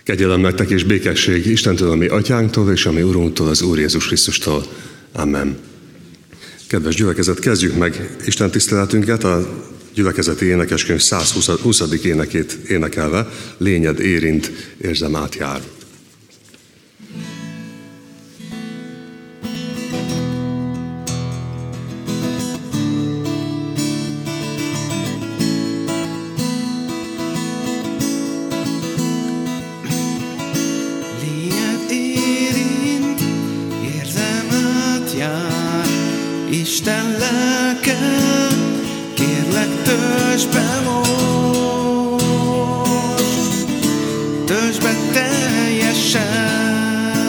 Kegyelem nektek és békesség Istentől, a mi atyánktól, és a mi Urunktól, az Úr Jézus Krisztustól. Amen. Kedves gyülekezet, kezdjük meg Isten tiszteletünket a gyülekezeti énekeskönyv 120. énekét énekelve. Lényed érint, érzem átjár. Isten lelke, kérlek töltsd be most, töltsd be teljesen.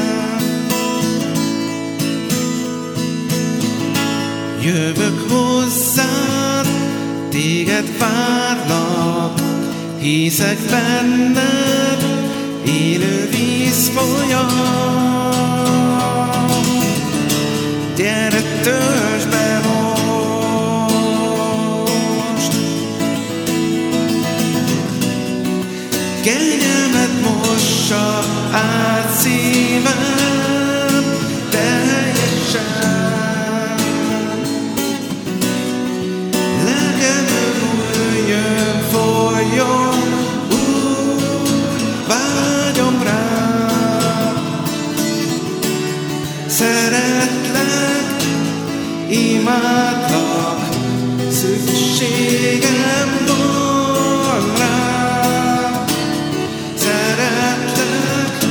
Jövök hozzád, téged várlak, hiszek benned, élő víz folyam. Gyere, töltsd be most, kegyelmed mossa át szívem teljesen. Lelkem örüljön, folyjon, úgy vágyom rá. Szeretlek, imádlak, szükségem van rá. Szeretlek,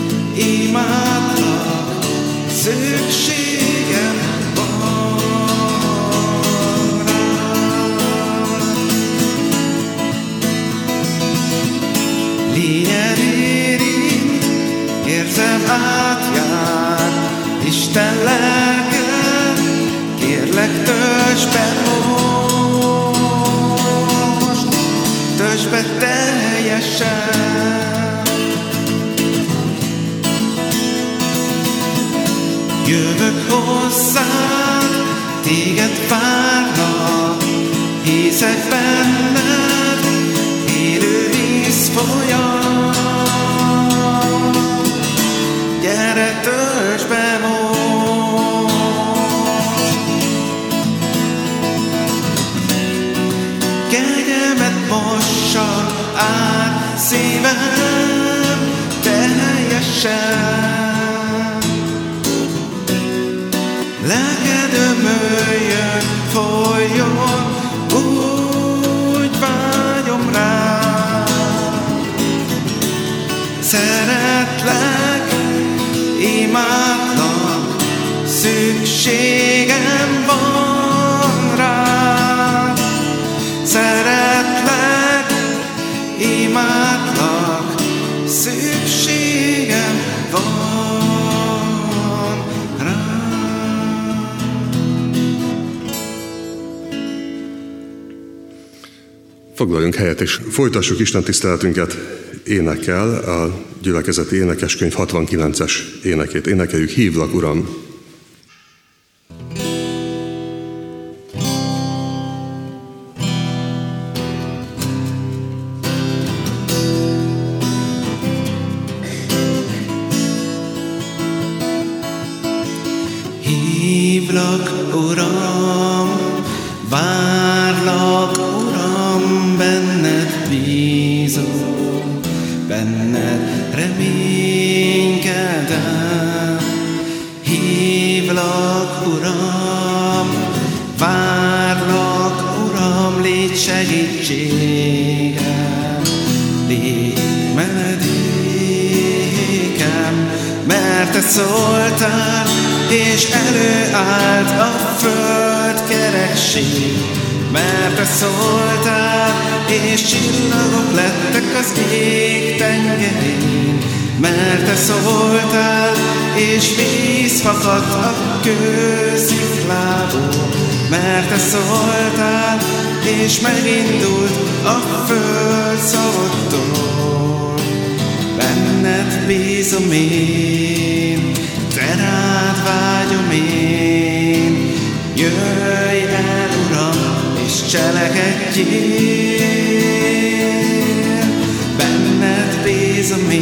imádlak, szükségem van rá. Lényed érint, érzem átjár, Isten lelke, kérlek töltsd be most, töltsd be teljesen. Jövök hozzád, téged várlak, hiszek benned, élő víz folyam. Gyere, töltsd be most, kegyemet mossa át szívem teljesen. Lelked ömöljön, folyjon, úgy vágyom rá. Szeretlek, imádlak, szükségem van rád. Szeretlek, imádlak, szükségem van rád. Foglaljunk helyet és folytassuk Isten tiszteletünket énekkel, a gyülekezeti énekeskönyv 69-es énekét énekeljük. Hívlak, Uram! Hívlak, Uram, várlak, Uram, benned bízom, benned reménykedem. Hívlak, Uram, várlak, Uram, légy segítségem, légy menedékem, mert te szóltál, és előállt a föld kerekség. Mert te szóltál, és csillagok lettek az ég tengerén. Mert te szóltál, és víz fakadt a kősziklából. Mert te szóltál, és megindult a föld szavattól. Benned bízom én, te rád vágyom én. Jöjj el, Uram, és cselekedjél. Benned bízom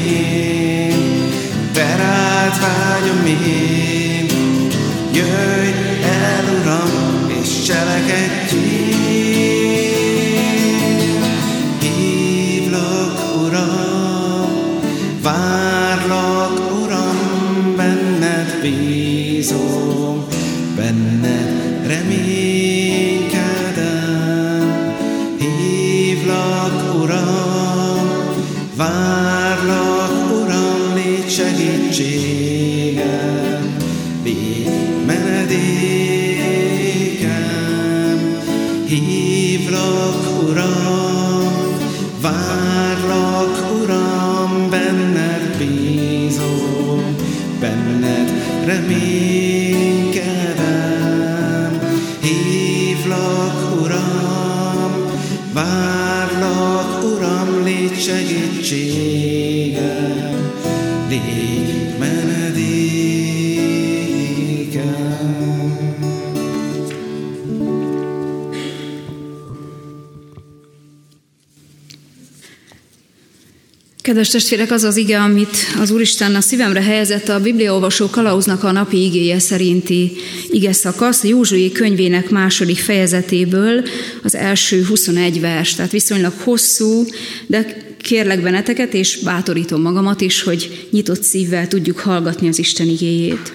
remény. Jöjj el, Uram, és cselekedjél. Hívlak, Uram, várlak, Uram, benned bízom, benned reménykedem. Hívlak, Uram, várlak, Uram, légy segítségem, légy menedékem. Hívlak, Uram, várlak, Uram, benned bízom, benned reménykedem. Hívlak, Uram, várlak, Uram, légy segítségem, légy menedékem. Kedves testvérek, az az ige, amit az Úristen a szívemre helyezett, a bibliaolvasó kalauznak a napi igéje szerinti ige szakasz, a Józsué könyvének 2. fejezetéből az első 21 vers, tehát viszonylag hosszú, de kérlek benneteket, és bátorítom magamat is, hogy nyitott szívvel tudjuk hallgatni az Isten igéjét.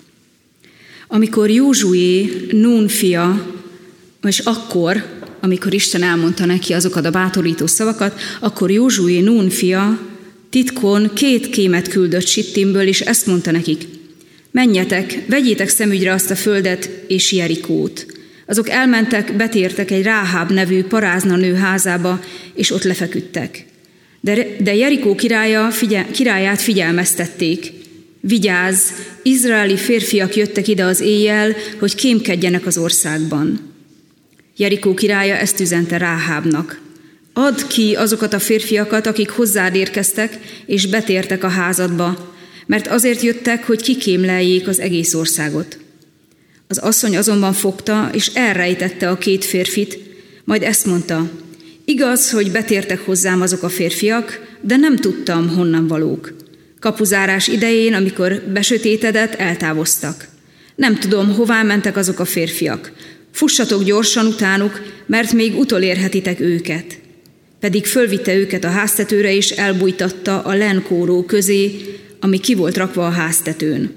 Amikor Józsué, Nún fia, és amikor Isten elmondta neki azokat a bátorító szavakat, akkor Józsué, Nún fia, titkon 2 kémet küldött Sittimből, és ezt mondta nekik: menjetek, vegyétek szemügyre azt a földet és Jerikót. Azok elmentek, betértek egy Ráháb nevű parázna nő házába, és ott lefeküdtek. De Jerikó királyát figyelmeztették: vigyázz, izraeli férfiak jöttek ide az éjjel, hogy kémkedjenek az országban. Jerikó királya ezt üzente Ráhábnak: add ki azokat a férfiakat, akik hozzád érkeztek, és betértek a házadba, mert azért jöttek, hogy kikémleljék az egész országot. Az asszony azonban fogta, és elrejtette a 2 férfit, majd ezt mondta: igaz, hogy betértek hozzám azok a férfiak, de nem tudtam, honnan valók. Kapuzárás idején, amikor besötétedett, eltávoztak. Nem tudom, hová mentek azok a férfiak. Fussatok gyorsan utánuk, mert még utolérhetitek őket. Pedig fölvitte őket a háztetőre, és elbújtatta a lenkóró közé, ami ki volt rakva a háztetőn.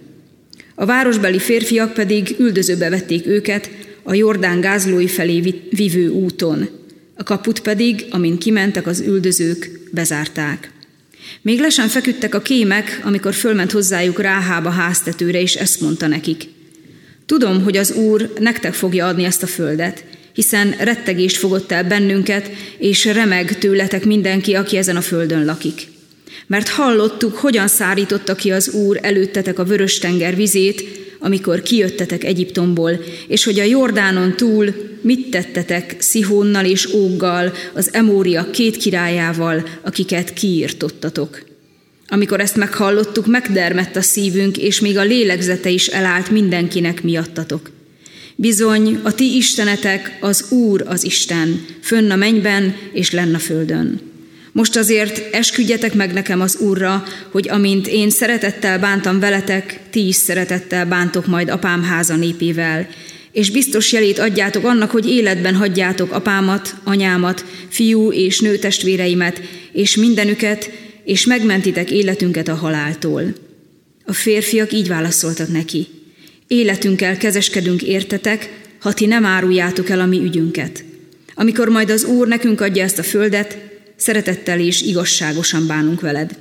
A városbeli férfiak pedig üldözőbe vették őket a Jordán gázlói felé vivő úton. A kaput pedig, amin kimentek az üldözők, bezárták. Még le sem feküdtek a kémek, amikor fölment hozzájuk Ráháb a háztetőre, és ezt mondta nekik: tudom, hogy az Úr nektek fogja adni ezt a földet, hiszen rettegést fogott el bennünket, és remeg tőletek mindenki, aki ezen a földön lakik. Mert hallottuk, hogyan szárította ki az Úr előttetek a Vörös-tenger vizét, amikor kijöttetek Egyiptomból, és hogy a Jordánon túl mit tettetek Szihónnal és Óggal, az Emóriak 2 királyával, akiket kiirtottatok. Amikor ezt meghallottuk, megdermedt a szívünk, és még a lélegzete is elállt mindenkinek miattatok. Bizony, a ti istenetek az Úr az Isten, fönn a mennyben és lenn a földön. Most azért esküdjetek meg nekem az Úrra, hogy amint én szeretettel bántam veletek, ti is szeretettel bántok majd apám háza népével, és biztos jelét adjátok annak, hogy életben hagyjátok apámat, anyámat, fiú és nő testvéreimet, és mindenüket, és megmentitek életünket a haláltól. A férfiak így válaszoltak neki: életünkkel kezeskedünk értetek, ha ti nem áruljátok el a mi ügyünket. Amikor majd az Úr nekünk adja ezt a földet, szeretettel és igazságosan bánunk veled.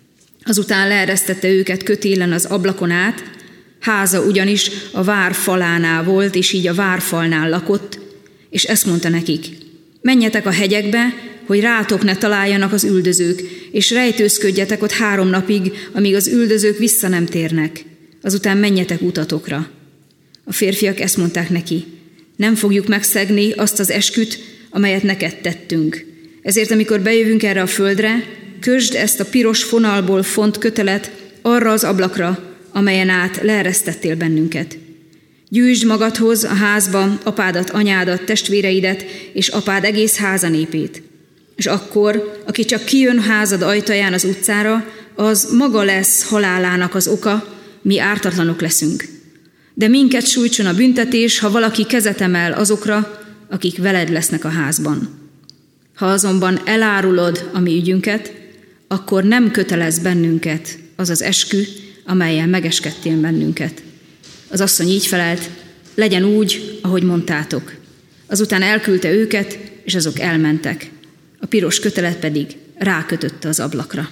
Azután leeresztette őket kötélen az ablakon át, háza ugyanis a vár falánál volt, és így a várfalnál lakott, és ezt mondta nekik: menjetek a hegyekbe, hogy rátok ne találjanak az üldözők, és rejtőzködjetek ott 3 napig, amíg az üldözők vissza nem térnek. Azután menjetek utatokra. A férfiak ezt mondták neki: nem fogjuk megszegni azt az esküt, amelyet neked tettünk. Ezért, amikor bejövünk erre a földre, kösd ezt a piros fonalból font kötelet arra az ablakra, amelyen át leeresztettél bennünket. Gyűjtsd magadhoz a házba apádat, anyádat, testvéreidet és apád egész háza népét. És akkor, aki csak kijön házad ajtaján az utcára, az maga lesz halálának az oka, mi ártatlanok leszünk. De minket sújtson a büntetés, ha valaki kezet emel azokra, akik veled lesznek a házban. Ha azonban elárulod a mi ügyünket, akkor nem kötelez bennünket az az eskü, amellyel megeskedtél bennünket. Az asszony így felelt, legyen úgy, ahogy mondtátok. Azután elküldte őket, és azok elmentek. A piros kötelet pedig rákötötte az ablakra.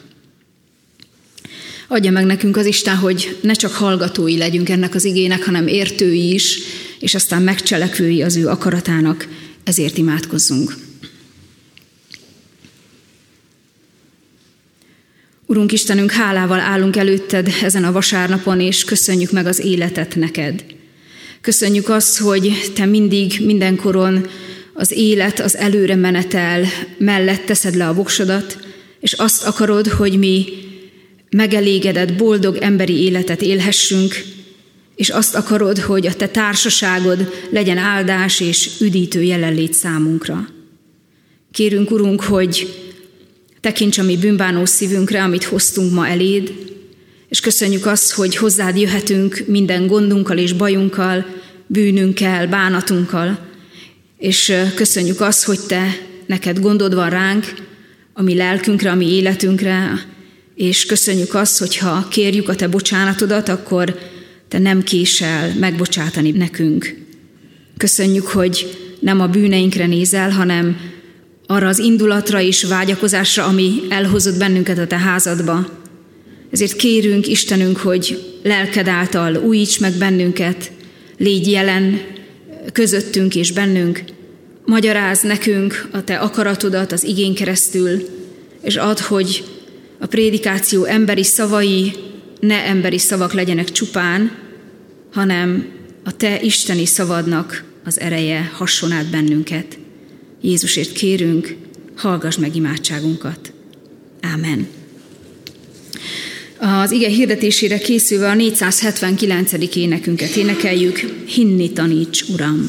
Adja meg nekünk az Isten, hogy ne csak hallgatói legyünk ennek az igének, hanem értői is, és aztán megcselekvői az ő akaratának, ezért imádkozzunk. Urunk Istenünk, hálával állunk előtted ezen a vasárnapon, és köszönjük meg az életet neked. Köszönjük azt, hogy te mindig, mindenkoron az élet, az előre menetel mellett teszed le a voksodat, és azt akarod, hogy mi megelégedett, boldog emberi életet élhessünk, és azt akarod, hogy a te társaságod legyen áldás és üdítő jelenlét számunkra. Kérünk, Urunk, hogy tekints a mi bűnbánó szívünkre, amit hoztunk ma eléd, és köszönjük azt, hogy hozzád jöhetünk minden gondunkkal és bajunkkal, bűnünkkel, bánatunkkal, és köszönjük azt, hogy neked gondod van ránk, a mi lelkünkre, a mi életünkre, és köszönjük azt, hogy ha kérjük a te bocsánatodat, akkor te nem késel megbocsátani nekünk. Köszönjük, hogy nem a bűneinkre nézel, hanem arra az indulatra és vágyakozásra, ami elhozott bennünket a te házadba. Ezért kérünk, Istenünk, hogy lelked által újíts meg bennünket, légy jelen közöttünk és bennünk, magyarázd nekünk a te akaratodat az igén keresztül, és add, hogy a prédikáció emberi szavai ne emberi szavak legyenek csupán, hanem a te isteni szavadnak az ereje hasson át bennünket. Jézusért kérünk, hallgass meg imádságunkat. Ámen. Az ige hirdetésére készülve a 479. énekünket énekeljük, Hinni taníts, Uram!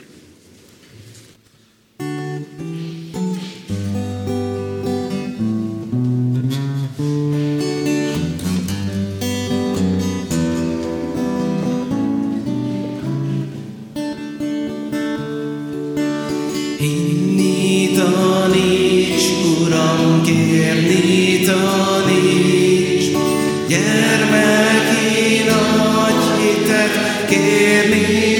Hinni taníts, Uram, kérni taníts, gyermeki nagy hitet kérni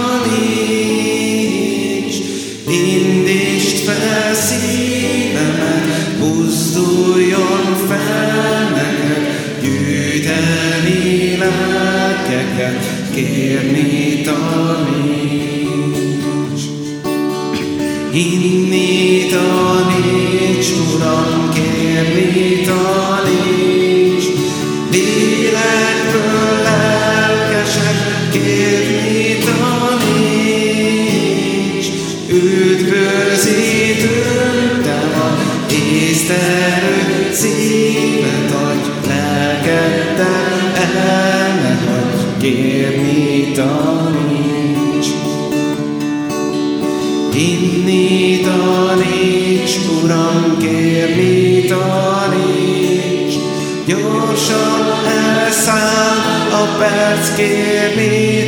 taníts. Indítsd fel szívemet, buzduljon fel neked, gyűjteni lelkeket kérni taníts. Hinni taníts, Uram, kérni taníts, lélekből lelkesek kérni taníts. Üdvözítőm te vagy, észterő szívet adj, lelkeddel el ne hagyj, kérni taníts. Hinni taníts, Uram, kérni taníts, gyorsan elszáll a perc, kérni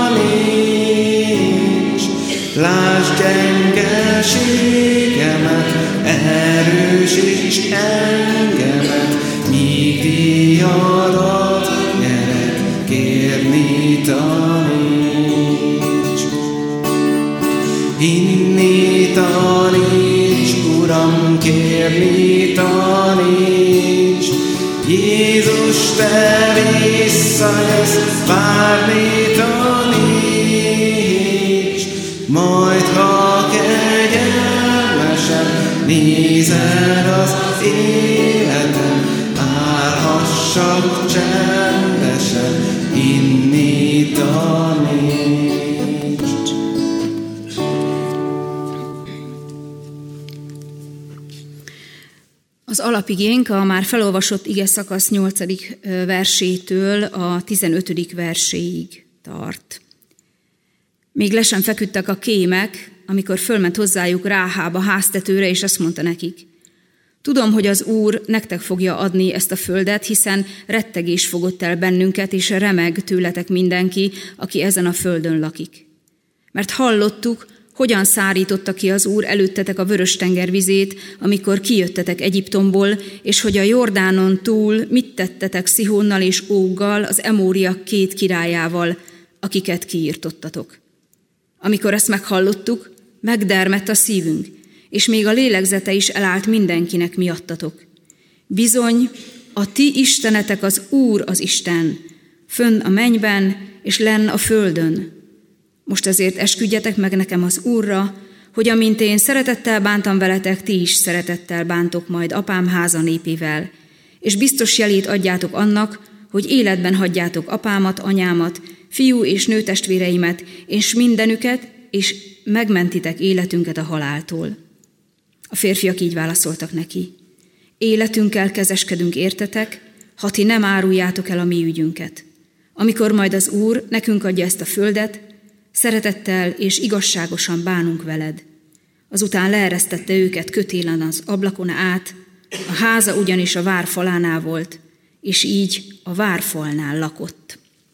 taníts. Lásd gyengeségemet, erősíts engemet, míg díjadat nyered, kérni taníts. Hinni taníts, Uram, kérni taníts, Jézus, te visszajössz, várni taníts. Majd ha kegyelmesen nézed az életem, állhassak csendesen, hinni taníts. Az alapigénk a már felolvasott ige szakasz 8. versétől a 15. verséig tart. Még le sem feküdtek a kémek, amikor fölment hozzájuk Ráháb a háztetőre, és azt mondta nekik: Tudom, hogy az Úr nektek fogja adni ezt a földet, hiszen rettegés fogott el bennünket, és remeg tőletek mindenki, aki ezen a földön lakik. Mert hallottuk, hogyan szárította ki az Úr előttetek a Vörös-tenger vizét, amikor kijöttetek Egyiptomból, és hogy a Jordánon túl mit tettetek Szihónnal és Óggal, az Emóriak 2 királyával, akiket kiirtottatok. Amikor ezt meghallottuk, megdermedt a szívünk, és még a lélegzete is elállt mindenkinek miattatok. Bizony, a ti istenetek az Úr az Isten, fönn a mennyben és lenn a földön. Most azért esküdjetek meg nekem az Úrra, hogy amint én szeretettel bántam veletek, ti is szeretettel bántok majd apám háza népével, és biztos jelét adjátok annak, hogy életben hagyjátok apámat, anyámat, fiú és nőtestvéreimet, és mindenüket, és megmentitek életünket a haláltól. A férfiak így válaszoltak neki: életünkkel kezeskedünk értetek, ha ti nem áruljátok el a mi ügyünket. Amikor majd az Úr nekünk adja ezt a földet, szeretettel és igazságosan bánunk veled. Azután leeresztette őket kötélen az ablakon át, a háza ugyanis a vár falánál volt, és így a várfalnál lakott.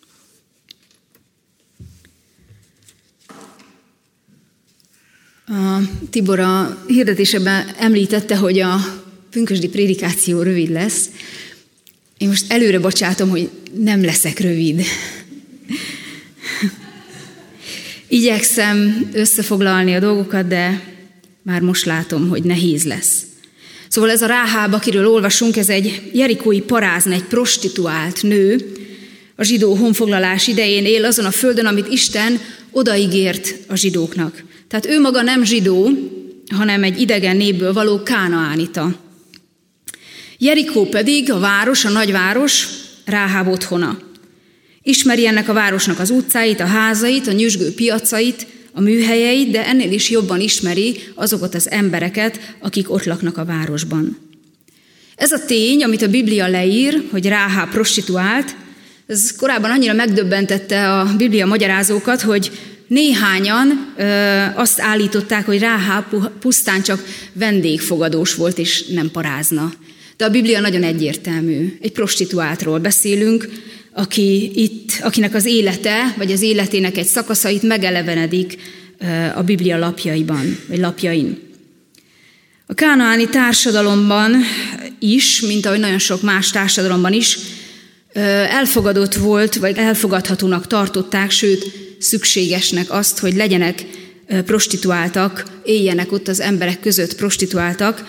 Tibor a hirdetésében említette, hogy a pünkösdi prédikáció rövid lesz. Én most előre bocsátom, hogy nem leszek rövid. Igyekszem összefoglalni a dolgokat, de már most látom, hogy nehéz lesz. Szóval ez a Ráháb, akiről olvasunk, ez egy jerikói parázna, egy prostituált nő. A zsidó honfoglalás idején él azon a földön, amit Isten odaígért a zsidóknak. Tehát ő maga nem zsidó, hanem egy idegen népből való kánaánita. Jerikó pedig a város, a nagyváros, Ráháb otthona. Ismeri ennek a városnak az utcáit, a házait, a nyüzsgő piacait, a műhelyeit, de ennél is jobban ismeri azokat az embereket, akik ott laknak a városban. Ez a tény, amit a Biblia leír, hogy Ráháb prostituált, ez korábban annyira megdöbbentette a Biblia magyarázókat, hogy néhányan azt állították, hogy Ráháb pusztán csak vendégfogadós volt, és nem parázna. De a Biblia nagyon egyértelmű. Egy prostituáltról beszélünk, akinek az élete, vagy az életének egy szakaszait megelevenedik a Biblia lapjaiban, vagy lapjain. A kánaáni társadalomban is, mint ahogy nagyon sok más társadalomban is, elfogadott volt, vagy elfogadhatónak tartották, sőt, szükségesnek azt, hogy legyenek prostituáltak, éljenek ott az emberek között prostituáltak,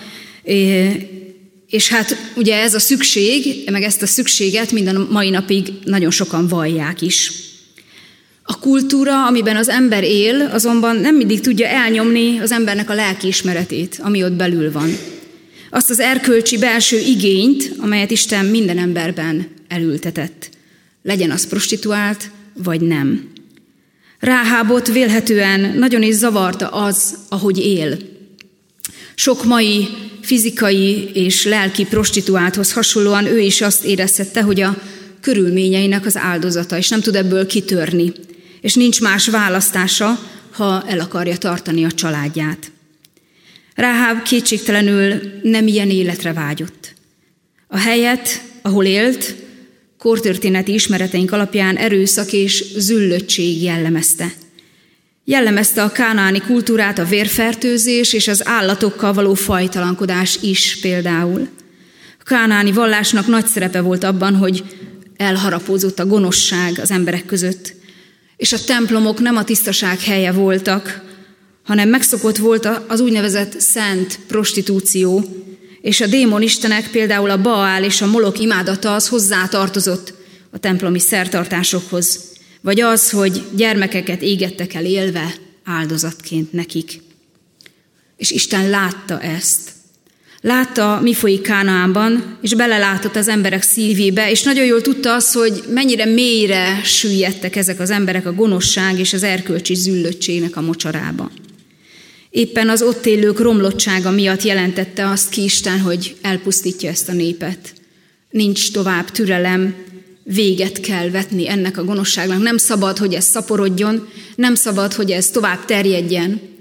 és hát ugye ez a szükség, meg ezt a szükséget minden mai napig nagyon sokan vallják is. A kultúra, amiben az ember él, azonban nem mindig tudja elnyomni az embernek a lelkiismeretét, ami ott belül van. Azt az erkölcsi belső igényt, amelyet Isten minden emberben elültetett. Legyen az prostituált, vagy nem. Ráhábot vélhetően nagyon is zavarta az, ahogy él. Sok mai fizikai és lelki prostituálthoz hasonlóan ő is azt érezhette, hogy a körülményeinek az áldozata, és nem tud ebből kitörni, és nincs más választása, ha el akarja tartani a családját. Ráháb kétségtelenül nem ilyen életre vágyott. A helyet, ahol élt, kortörténeti ismereteink alapján erőszak és züllöttség jellemezte. Jellemezte a kánaáni kultúrát a vérfertőzés és az állatokkal való fajtalankodás is például. A kánaáni vallásnak nagy szerepe volt abban, hogy elharapózott a gonoszság az emberek között, és a templomok nem a tisztaság helye voltak, hanem megszokott volt az úgynevezett szent prostitúció, és a démonistenek, például a Baál és a Molok imádata az hozzátartozott a templomi szertartásokhoz, vagy az, hogy gyermekeket égettek el élve áldozatként nekik. És Isten látta ezt. Látta, mi folyik Kánaánban, és belelátott az emberek szívébe, és nagyon jól tudta azt, hogy mennyire mélyre süllyedtek ezek az emberek a gonoszság és az erkölcsi züllöttségnek a mocsarába. Éppen az ott élők romlottsága miatt jelentette azt ki Isten, hogy elpusztítja ezt a népet. Nincs tovább türelem, véget kell vetni ennek a gonoszságnak. Nem szabad, hogy ez szaporodjon, nem szabad, hogy ez tovább terjedjen.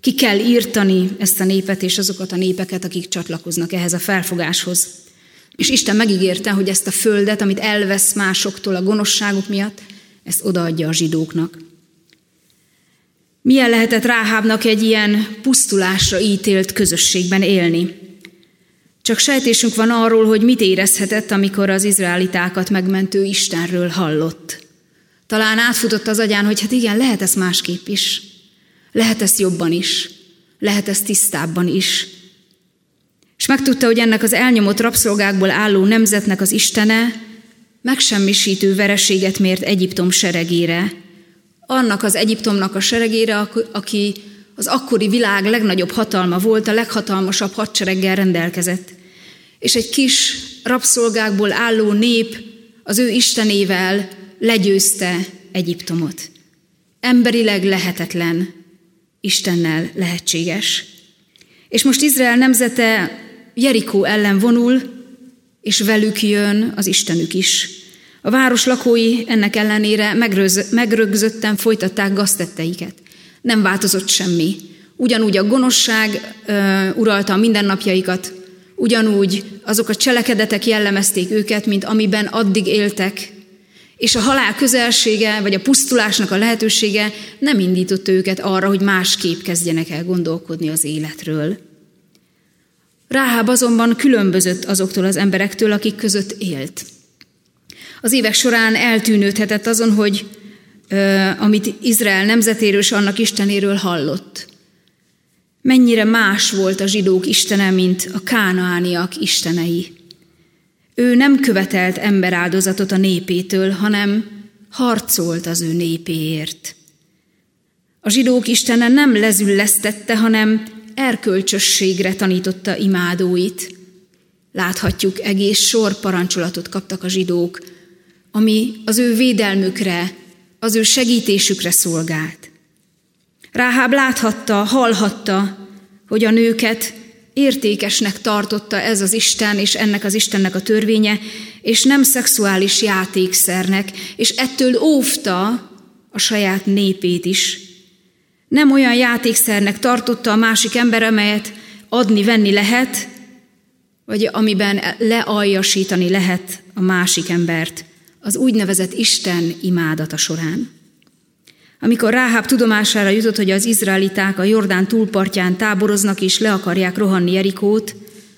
Ki kell írtani ezt a népet és azokat a népeket, akik csatlakoznak ehhez a felfogáshoz. És Isten megígérte, hogy ezt a földet, amit elvesz másoktól a gonoszságuk miatt, ezt odaadja a zsidóknak. Milyen lehetett Ráhábnak egy ilyen pusztulásra ítélt közösségben élni? Csak sejtésünk van arról, hogy mit érezhetett, amikor az izraelitákat megmentő Istenről hallott. Talán átfutott az agyán, hogy hát igen, lehet ez másképp is. Lehet ez jobban is. Lehet ez tisztábban is. És megtudta, hogy ennek az elnyomott rabszolgákból álló nemzetnek az Istene megsemmisítő vereséget mért Egyiptom seregére. Annak az Egyiptomnak a seregére, aki az akkori világ legnagyobb hatalma volt, a leghatalmasabb hadsereggel rendelkezett. És egy kis rabszolgákból álló nép az ő istenével legyőzte Egyiptomot. Emberileg lehetetlen, Istennel lehetséges. És most Izrael nemzete Jerikó ellen vonul, és velük jön az Istenük is. A város lakói ennek ellenére megrögzötten folytatták gaztetteiket. Nem változott semmi. Ugyanúgy a gonoszság uralta a mindennapjaikat, ugyanúgy azok a cselekedetek jellemezték őket, mint amiben addig éltek, és a halál közelsége, vagy a pusztulásnak a lehetősége nem indította őket arra, hogy másképp kezdjenek el gondolkodni az életről. Ráháb azonban különbözött azoktól az emberektől, akik között élt. Az évek során eltűnődhetett azon, hogy amit Izrael nemzetéről és annak Istenéről hallott. Mennyire más volt a zsidók istene, mint a kánaániak istenei. Ő nem követelt emberáldozatot a népétől, hanem harcolt az ő népéért. A zsidók istene nem lezüllesztette, hanem erkölcsösségre tanította imádóit. Láthatjuk, egész sor parancsolatot kaptak a zsidók, ami az ő védelmükre, az ő segítésükre szolgált. Ráháb láthatta, hallhatta, hogy a nőket értékesnek tartotta ez az Isten és ennek az Istennek a törvénye, és nem szexuális játékszernek, és ettől óvta a saját népét is. Nem olyan játékszernek tartotta a másik ember, amelyet adni-venni lehet, vagy amiben lealjasítani lehet a másik embert, az úgynevezett Isten imádata során. Amikor Ráháb tudomására jutott, hogy az izraeliták a Jordán túlpartján táboroznak és le akarják rohanni Jerikót,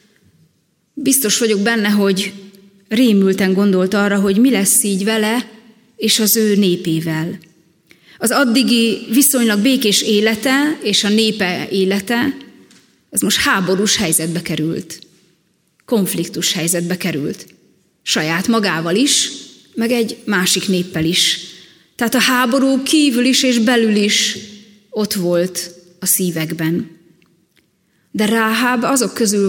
biztos vagyok benne, hogy rémülten gondolt arra, hogy mi lesz így vele és az ő népével. Az addigi viszonylag békés élete és a népe élete, ez most háborús helyzetbe került, konfliktus helyzetbe került. Saját magával is, meg egy másik néppel is. Tehát a háború kívül is és belül is ott volt a szívekben. De Ráháb azok közül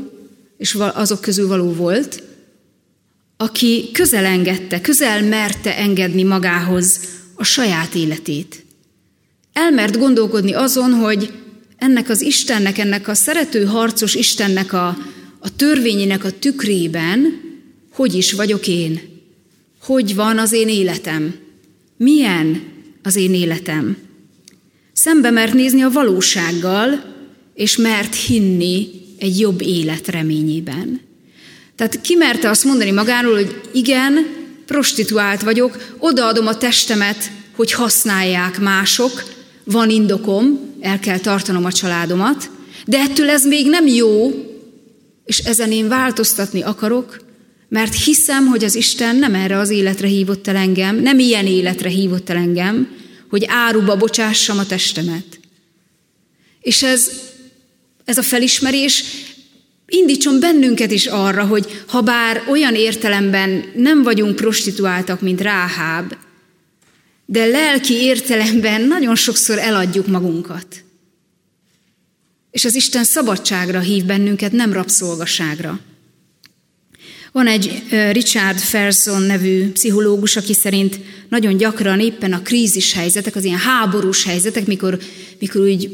való volt, aki közel merte engedni magához a saját életét. Elmert gondolkodni azon, hogy ennek az Istennek, ennek a szerető, harcos Istennek a törvényének a tükrében hogy is vagyok én? Hogy van az én életem? Milyen az én életem? Szembe mert nézni a valósággal, és mert hinni egy jobb élet reményében. Tehát ki merte azt mondani magáról, hogy igen, prostituált vagyok, odaadom a testemet, hogy használják mások, van indokom, el kell tartanom a családomat, de ettől ez még nem jó, és ezen én változtatni akarok, mert hiszem, hogy az Isten nem erre az életre hívott el engem, nem ilyen életre hívott el engem, hogy áruba bocsássam a testemet. És ez a felismerés indítson bennünket is arra, hogy ha bár olyan értelemben nem vagyunk prostituáltak, mint Ráháb, de lelki értelemben nagyon sokszor eladjuk magunkat. És az Isten szabadságra hív bennünket, nem rabszolgaságra. Van egy Richard Ferson nevű pszichológus, aki szerint nagyon gyakran éppen a krízis helyzetek, az ilyen háborús helyzetek, mikor úgy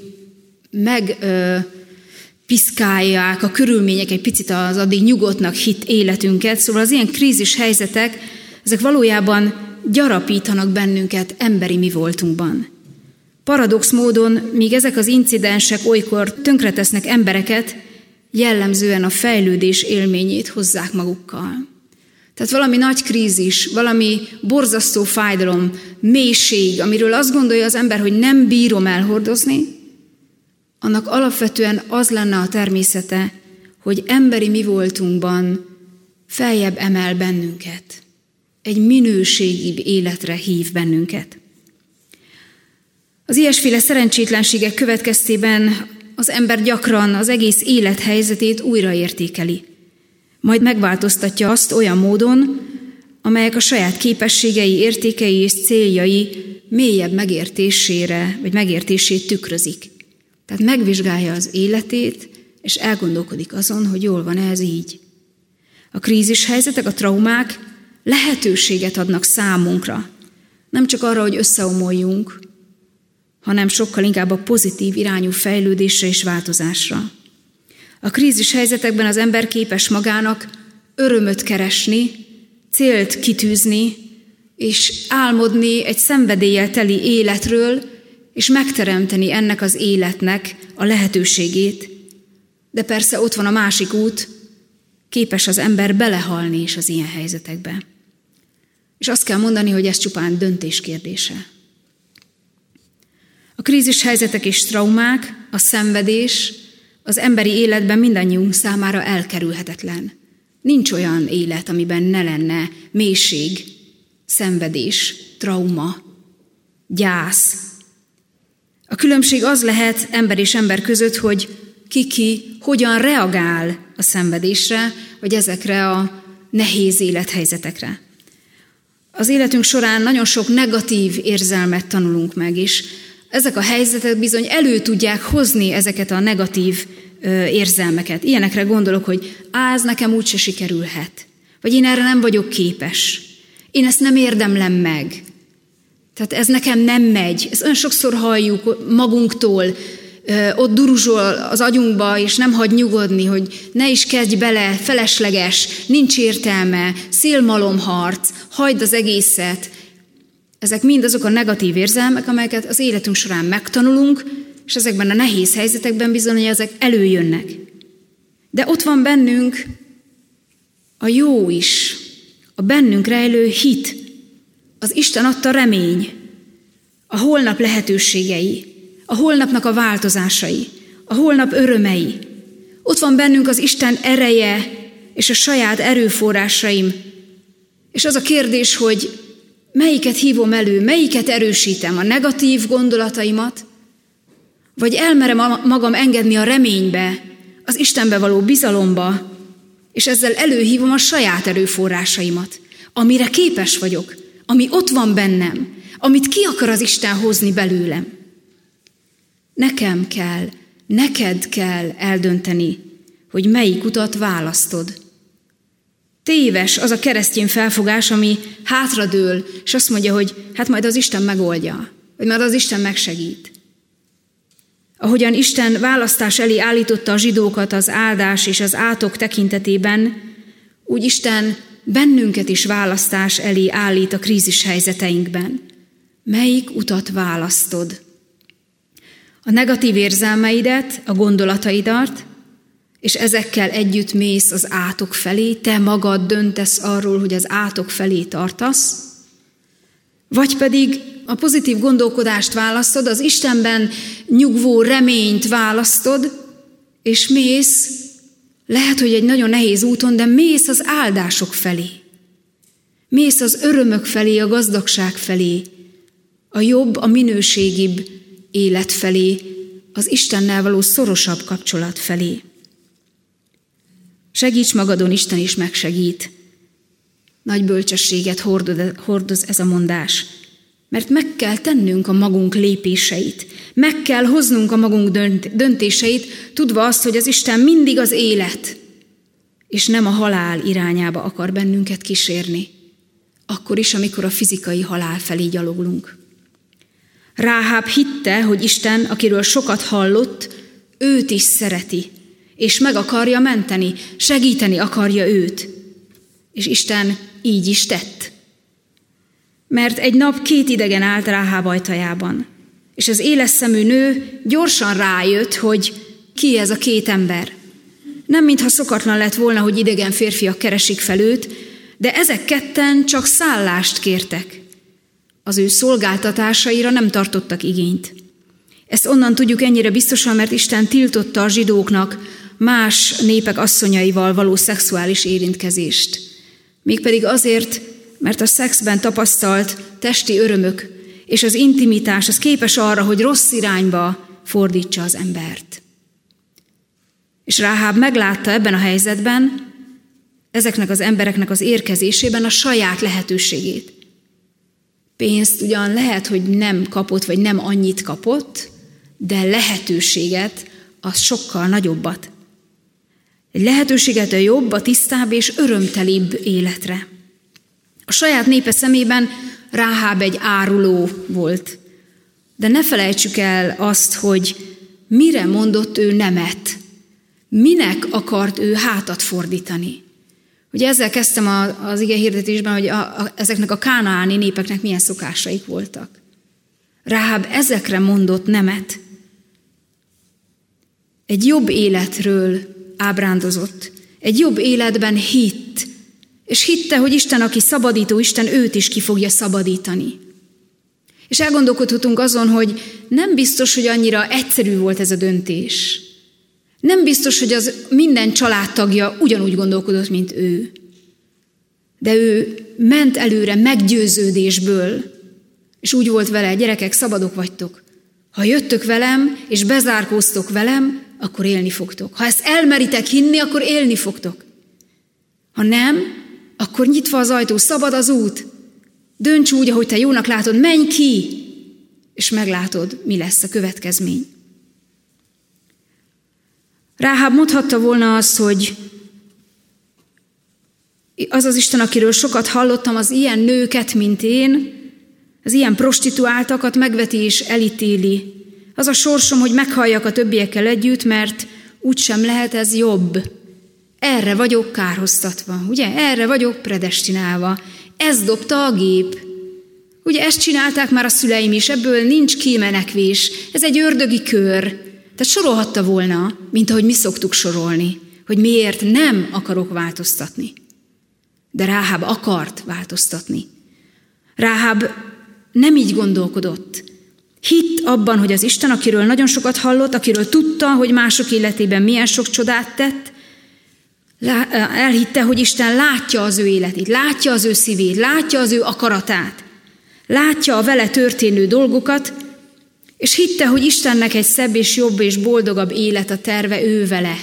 megpiszkálják a körülmények egy picit az addig nyugodtnak hitt életünket, szóval az ilyen krízis helyzetek, ezek valójában gyarapítanak bennünket emberi mi voltunkban. Paradox módon, míg ezek az incidensek olykor tönkretesznek embereket, jellemzően a fejlődés élményét hozzák magukkal. Tehát valami nagy krízis, valami borzasztó fájdalom, mélység, amiről azt gondolja az ember, hogy nem bírom elhordozni, annak alapvetően az lenne a természete, hogy emberi mi voltunkban feljebb emel bennünket. Egy minőségibb életre hív bennünket. Az ilyesféle szerencsétlenségek következtében az ember gyakran az egész élethelyzetét újraértékeli. Majd megváltoztatja azt olyan módon, amelyek a saját képességei, értékei és céljai mélyebb megértésére, vagy megértését tükrözik. Tehát megvizsgálja az életét, és elgondolkodik azon, hogy jól van ez így. A krízis helyzetek, a traumák lehetőséget adnak számunkra. Nem csak arra, hogy összeomoljunk, hanem sokkal inkább a pozitív irányú fejlődésre és változásra. A krízis helyzetekben az ember képes magának örömöt keresni, célt kitűzni, és álmodni egy szenvedéllyel teli életről, és megteremteni ennek az életnek a lehetőségét. De persze ott van a másik út, képes az ember belehalni is az ilyen helyzetekbe. És azt kell mondani, hogy ez csupán döntés kérdése. A krízis helyzetek és traumák, a szenvedés az emberi életben mindannyiunk számára elkerülhetetlen. Nincs olyan élet, amiben ne lenne mélység, szenvedés, trauma, gyász. A különbség az lehet ember és ember között, hogy ki hogyan reagál a szenvedésre, vagy ezekre a nehéz élethelyzetekre. Az életünk során nagyon sok negatív érzelmet tanulunk meg, és ezek a helyzetek bizony elő tudják hozni ezeket a negatív érzelmeket. Ilyenekre gondolok, hogy ez nekem úgyse sikerülhet, vagy én erre nem vagyok képes, én ezt nem érdemlem meg, tehát ez nekem nem megy. Ezt olyan sokszor halljuk magunktól, ott duruzsol az agyunkba, és nem hagy nyugodni, hogy ne is kezdj bele, felesleges, nincs értelme, szélmalomharc, hagyd az egészet. Ezek mind azok a negatív érzelmek, amelyeket az életünk során megtanulunk, és ezekben a nehéz helyzetekben bizony ezek előjönnek. De ott van bennünk a jó is, a bennünk rejlő hit, az Isten adta remény, a holnap lehetőségei, a holnapnak a változásai, a holnap örömei. Ott van bennünk az Isten ereje és a saját erőforrásaim. És az a kérdés, hogy melyiket hívom elő, melyiket erősítem, a negatív gondolataimat, vagy elmerem magam engedni a reménybe, az Istenbe való bizalomba, és ezzel előhívom a saját erőforrásaimat, amire képes vagyok, ami ott van bennem, amit ki akar az Isten hozni belőlem. Nekem kell, neked kell eldönteni, hogy melyik utat választod. Téves az a keresztény felfogás, ami hátradől, és azt mondja, hogy hát majd az Isten megoldja, vagy majd az Isten megsegít. Ahogyan Isten választás elé állította a zsidókat az áldás és az átok tekintetében, úgy Isten bennünket is választás elé állít a krízis helyzeteinkben. Melyik utat választod? A negatív érzelmeidet, a gondolataidat, és ezekkel együtt mész az átok felé, te magad döntesz arról, hogy az átok felé tartasz, vagy pedig a pozitív gondolkodást választod, az Istenben nyugvó reményt választod, és mész, lehet, hogy egy nagyon nehéz úton, de mész az áldások felé. Mész az örömök felé, a gazdagság felé, a jobb, a minőségibb élet felé, az Istennel való szorosabb kapcsolat felé. Segíts magadon, Isten is megsegít. Nagy bölcsességet hordoz ez a mondás, mert meg kell tennünk a magunk lépéseit, meg kell hoznunk a magunk döntéseit, tudva azt, hogy az Isten mindig az élet, és nem a halál irányába akar bennünket kísérni, akkor is, amikor a fizikai halál felé gyaloglunk. Ráháb hitte, hogy Isten, akiről sokat hallott, őt is szereti, és meg akarja menteni, segíteni akarja őt. És Isten így is tett. Mert egy nap 2 idegen állt Ráháb ajtajában. És az éles szemű nő gyorsan rájött, hogy ki ez a két ember. Nem mintha szokatlan lett volna, hogy idegen férfiak keresik fel őt, de ezek ketten csak szállást kértek. Az ő szolgáltatásaira nem tartottak igényt. Ezt onnan tudjuk ennyire biztosan, mert Isten tiltotta a zsidóknak más népek asszonyaival való szexuális érintkezést. Mégpedig azért, mert a szexben tapasztalt testi örömök és az intimitás az képes arra, hogy rossz irányba fordítsa az embert. És Ráháb meglátta ebben a helyzetben, ezeknek az embereknek az érkezésében a saját lehetőségét. Pénzt ugyan lehet, hogy nem kapott, vagy nem annyit kapott, de lehetőséget, az sokkal nagyobbat. Egy lehetőséget a jobb, a tisztább és örömtelibb életre. A saját népe szemében Ráháb egy áruló volt. De ne felejtsük el azt, hogy mire mondott ő nemet. Minek akart ő hátat fordítani. Ugye ezzel kezdtem az ige hirdetésben, hogy ezeknek a kánaáni népeknek milyen szokásaik voltak. Ráháb ezekre mondott nemet. Egy jobb életről ábrándozott. Egy jobb életben hitt. És hitte, hogy Isten, aki szabadító Isten, őt is ki fogja szabadítani. És elgondolkodhatunk azon, hogy nem biztos, hogy annyira egyszerű volt ez a döntés. Nem biztos, hogy az minden családtagja ugyanúgy gondolkodott, mint ő. De ő ment előre meggyőződésből, és úgy volt vele: gyerekek, szabadok vagytok. Ha jöttök velem, és bezárkóztok velem, akkor élni fogtok. Ha ezt elmeritek hinni, akkor élni fogtok. Ha nem, akkor nyitva az ajtó, szabad az út. Dönts úgy, ahogy te jónak látod, menj ki, és meglátod, mi lesz a következmény. Ráháb mondhatta volna azt, hogy az az Isten, akiről sokat hallottam, az ilyen nőket, mint én, az ilyen prostituáltakat megveti és elítéli. Az a sorsom, hogy meghalljak a többiekkel együtt, mert úgysem lehet ez jobb. Erre vagyok kárhoztatva, ugye? Erre vagyok predestinálva. Ez dobta a gép. Ugye ezt csinálták már a szüleim is, ebből nincs kimenekvés. Ez egy ördögi kör. Tehát sorolhatta volna, mint ahogy mi szoktuk sorolni, hogy miért nem akarok változtatni. De Ráháb akart változtatni. Ráháb nem így gondolkodott. Hitt abban, hogy az Isten, akiről nagyon sokat hallott, akiről tudta, hogy mások életében milyen sok csodát tett, elhitte, hogy Isten látja az ő életét, látja az ő szívét, látja az ő akaratát, látja a vele történő dolgokat, és hitte, hogy Istennek egy szebb és jobb és boldogabb élet a terve ő vele.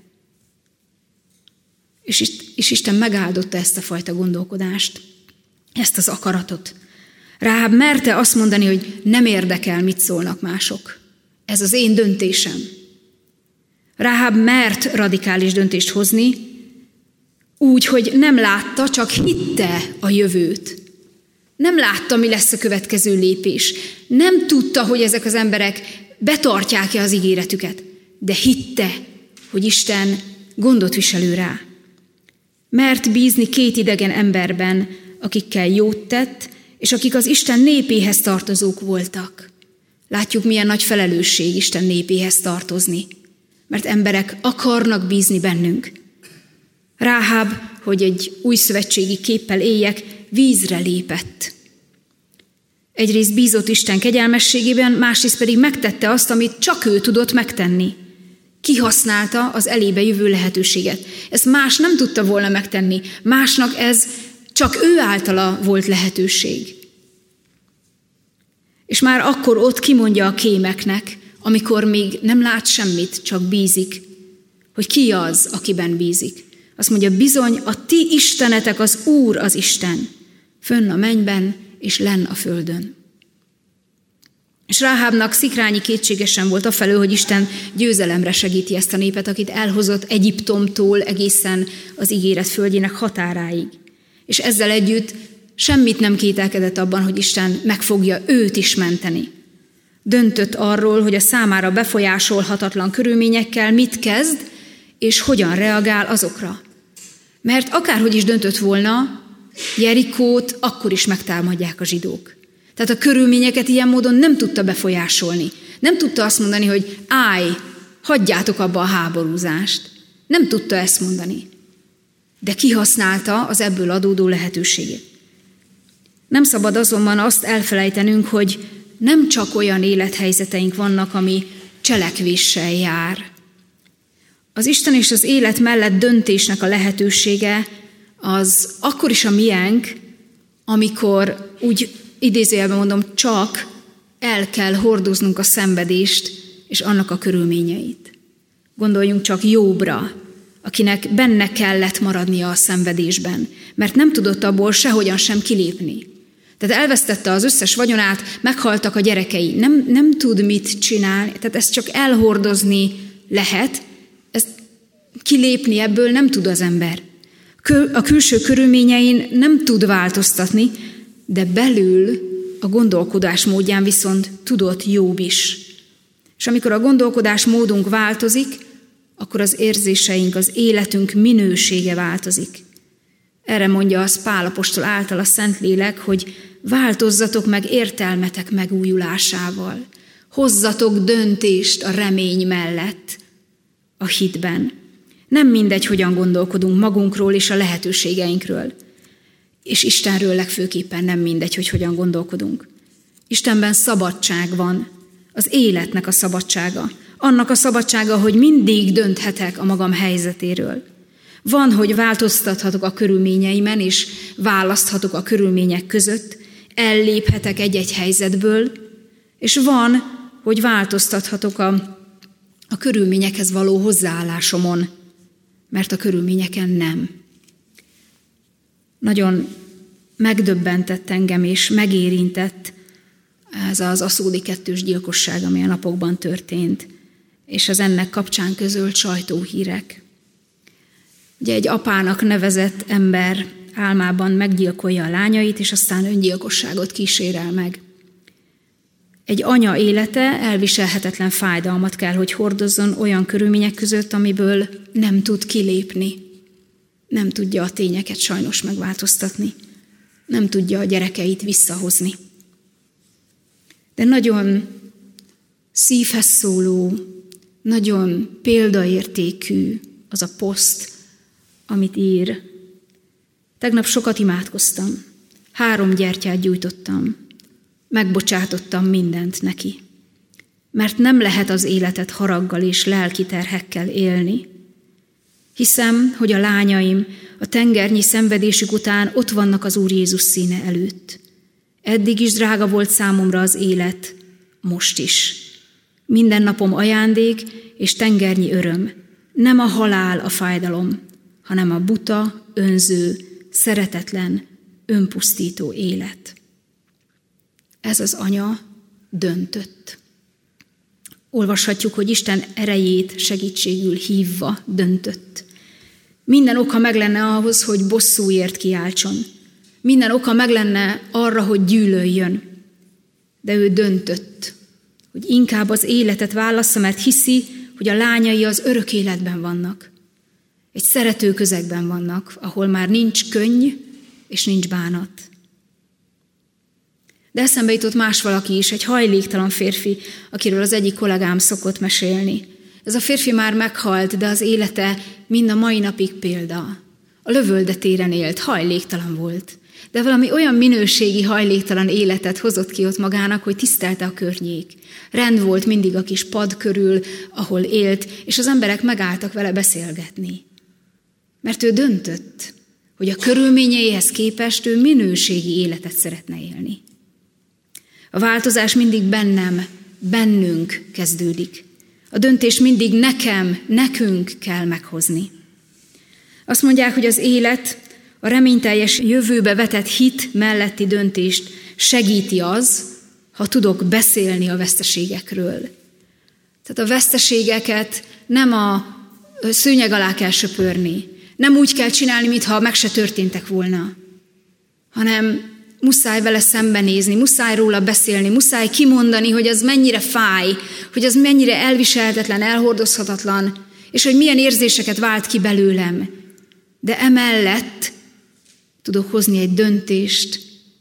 És Isten megáldotta ezt a fajta gondolkodást, ezt az akaratot. Ráháb merte azt mondani, hogy nem érdekel, mit szólnak mások. Ez az én döntésem. Ráháb mert radikális döntést hozni, úgy, hogy nem látta, csak hitte a jövőt. Nem látta, mi lesz a következő lépés. Nem tudta, hogy ezek az emberek betartják-e az ígéretüket, de hitte, hogy Isten gondot visel rá. Mert bízni két idegen emberben, akikkel jót tett, és akik az Isten népéhez tartozók voltak. Látjuk, milyen nagy felelősség Isten népéhez tartozni, mert emberek akarnak bízni bennünk. Ráháb, hogy egy új szövetségi képpel éljek, vízre lépett. Egyrészt bízott Isten kegyelmességében, másrészt pedig megtette azt, amit csak ő tudott megtenni. Kihasználta az elébe jövő lehetőséget. Ezt más nem tudta volna megtenni. Másnak ez csak ő általa volt lehetőség. És már akkor ott kimondja a kémeknek, amikor még nem lát semmit, csak bízik, hogy ki az, akiben bízik. Azt mondja, bizony, a ti istenetek az Úr az Isten, fönn a mennyben és lenn a földön. És Ráhábnak szikrányi kétségesen volt afelől, hogy Isten győzelemre segíti ezt a népet, akit elhozott Egyiptomtól egészen az ígéret földjének határáig. És ezzel együtt semmit nem kételkedett abban, hogy Isten meg fogja őt is menteni. Döntött arról, hogy a számára befolyásolhatatlan körülményekkel mit kezd, és hogyan reagál azokra. Mert akárhogy is döntött volna, Jerikót akkor is megtámadják a zsidók. Tehát a körülményeket ilyen módon nem tudta befolyásolni. Nem tudta azt mondani, hogy állj, hagyjátok abba a háborúzást. Nem tudta ezt mondani. De kihasználta az ebből adódó lehetőségét. Nem szabad azonban azt elfelejtenünk, hogy nem csak olyan élethelyzeteink vannak, ami cselekvéssel jár. Az Isten és az élet mellett döntésnek a lehetősége az akkor is a miénk, amikor úgy idézőjelben mondom, csak el kell hordoznunk a szenvedést és annak a körülményeit. Gondoljunk csak Jóbra, akinek benne kellett maradnia a szenvedésben, mert nem tudott abból sehogyan sem kilépni. Tehát elvesztette az összes vagyonát, meghaltak a gyerekei, nem tud mit csinálni, tehát ezt csak elhordozni lehet, ezt kilépni ebből nem tud az ember. A külső körülményein nem tud változtatni, de belül a gondolkodás módján viszont tudott Jób is. És amikor a gondolkodás módunk változik, akkor az érzéseink, az életünk minősége változik. Erre mondja az Pál apostol által a Szentlélek, hogy változzatok meg értelmetek megújulásával. Hozzatok döntést a remény mellett, a hitben. Nem mindegy, hogyan gondolkodunk magunkról és a lehetőségeinkről. És Istenről legfőképpen nem mindegy, hogy hogyan gondolkodunk. Istenben szabadság van, az életnek a szabadsága. Annak a szabadsága, hogy mindig dönthetek a magam helyzetéről. Van, hogy változtathatok a körülményeimen, és választhatok a körülmények között, elléphetek egy-egy helyzetből, és van, hogy változtathatok a körülményekhez való hozzáállásomon, mert a körülményeken nem. Nagyon megdöbbentett engem és megérintett ez az aszódi kettős gyilkosság, ami a napokban történt, és az ennek kapcsán közölt sajtóhírek. Ugye egy apának nevezett ember álmában meggyilkolja a lányait, és aztán öngyilkosságot kísérel meg. Egy anya élete elviselhetetlen fájdalmat kell, hogy hordozzon olyan körülmények között, amiből nem tud kilépni. Nem tudja a tényeket sajnos megváltoztatni. Nem tudja a gyerekeit visszahozni. De nagyon szívhez szóló, nagyon példaértékű az a poszt, amit ír. Tegnap sokat imádkoztam, 3 gyertyát gyújtottam, megbocsátottam mindent neki. Mert nem lehet az életet haraggal és lelki terhekkel élni. Hiszem, hogy a lányaim a tengernyi szenvedésük után ott vannak az Úr Jézus színe előtt. Eddig is drága volt számomra az élet, most is. Minden napom ajándék és tengernyi öröm. Nem a halál a fájdalom, hanem a buta, önző, szeretetlen, önpusztító élet. Ez az anya döntött. Olvashatjuk, hogy Isten erejét segítségül hívva döntött. Minden oka meg lenne ahhoz, hogy bosszúért kiáltson. Minden oka meg lenne arra, hogy gyűlöljön. De ő döntött, hogy inkább az életet válassza, mert hiszi, hogy a lányai az örök életben vannak. Egy szerető közegben vannak, ahol már nincs könny és nincs bánat. De eszembe jutott más valaki is, egy hajléktalan férfi, akiről az egyik kollégám szokott mesélni. Ez a férfi már meghalt, de az élete mind a mai napig példa. A Lövölde téren élt, hajléktalan volt. De valami olyan minőségi hajléktalan életet hozott ki ott magának, hogy tisztelte a környék. Rend volt mindig a kis pad körül, ahol élt, és az emberek megálltak vele beszélgetni. Mert ő döntött, hogy a körülményeihez képest ő minőségi életet szeretne élni. A változás mindig bennünk kezdődik. A döntés mindig nekünk kell meghozni. Azt mondják, hogy az élet, a reményteljes jövőbe vetett hit melletti döntést segíti az, ha tudok beszélni a veszteségekről. Tehát a veszteségeket nem a szőnyeg alá kell söpörni, nem úgy kell csinálni, mintha meg se történtek volna, hanem muszáj vele szembenézni, muszáj róla beszélni, muszáj kimondani, hogy az mennyire fáj, hogy az mennyire elviselhetetlen, elhordozhatatlan, és hogy milyen érzéseket vált ki belőlem. De emellett tudok hozni egy döntést,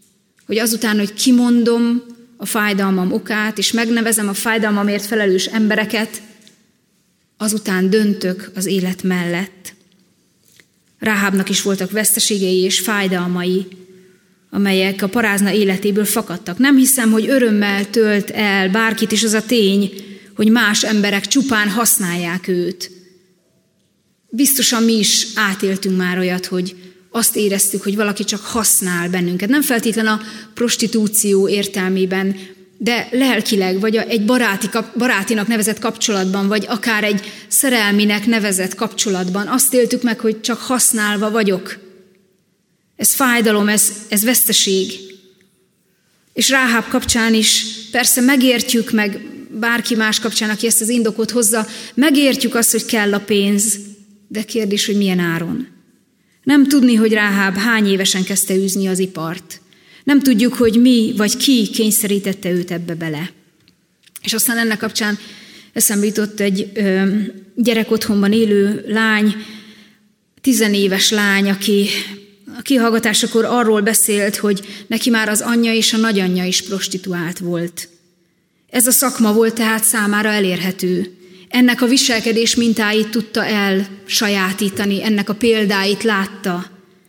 Hogy azután, hogy kimondom a fájdalmam okát, és megnevezem a fájdalmamért felelős embereket, azután döntök az élet mellett. Ráhábnak is voltak veszteségei és fájdalmai, amelyek a parázna életéből fakadtak. Nem hiszem, hogy örömmel tölt el bárkit is az a tény, hogy más emberek csupán használják őt. Biztosan mi is átéltünk már olyat, hogy azt éreztük, hogy valaki csak használ bennünket. Nem feltétlen a prostitúció értelmében, de lelkileg, vagy egy barátinak nevezett kapcsolatban, vagy akár egy szerelminek nevezett kapcsolatban. Azt éltük meg, hogy csak használva vagyok. Ez fájdalom, ez veszteség. És Ráháb kapcsán is persze megértjük, meg bárki más kapcsán, aki ezt az indokot hozza, megértjük azt, hogy kell a pénz, de kérdés, hogy milyen áron. Nem tudni, hogy Ráháb hány évesen kezdte űzni az ipart. Nem tudjuk, hogy mi vagy ki kényszerítette őt ebbe bele. És aztán ennek kapcsán eszembe jutott egy gyerekotthonban élő lány, 10 éves lány, aki a kihallgatásakor arról beszélt, hogy neki már az anyja és a nagyanyja is prostituált volt. Ez a szakma volt tehát számára elérhető. Ennek a viselkedés mintáit tudta elsajátítani, ennek a példáit látta.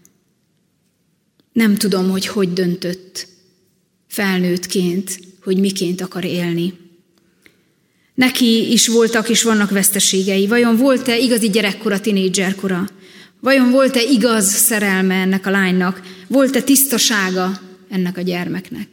Nem tudom, hogy döntött felnőttként, hogy miként akar élni. Neki is voltak és vannak veszteségei. Vajon volt-e igazi gyerekkora, tinédzserkora? Vajon volt-e igaz szerelme ennek a lánynak? Volt-e tisztasága ennek a gyermeknek?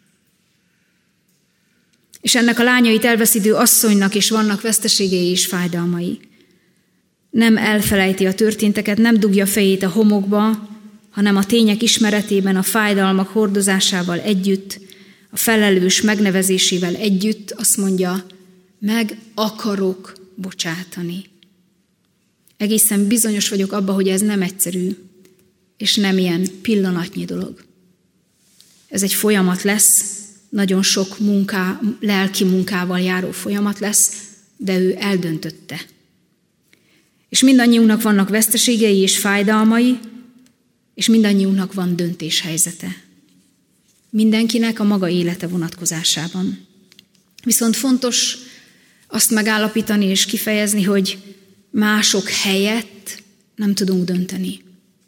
És ennek a lányait elveszítő asszonynak is vannak veszteségei és fájdalmai. Nem elfelejti a történteket, nem dugja fejét a homokba, hanem a tények ismeretében, a fájdalmak hordozásával együtt, a felelős megnevezésével együtt azt mondja, meg akarok bocsátani. Egészen bizonyos vagyok abban, hogy ez nem egyszerű, és nem ilyen pillanatnyi dolog. Ez egy folyamat lesz, nagyon sok lelki munkával járó folyamat lesz, de ő eldöntötte. És mindannyiunknak vannak veszteségei és fájdalmai, és mindannyiunknak van döntéshelyzete. Mindenkinek a maga élete vonatkozásában. Viszont fontos azt megállapítani és kifejezni, hogy mások helyett nem tudunk dönteni.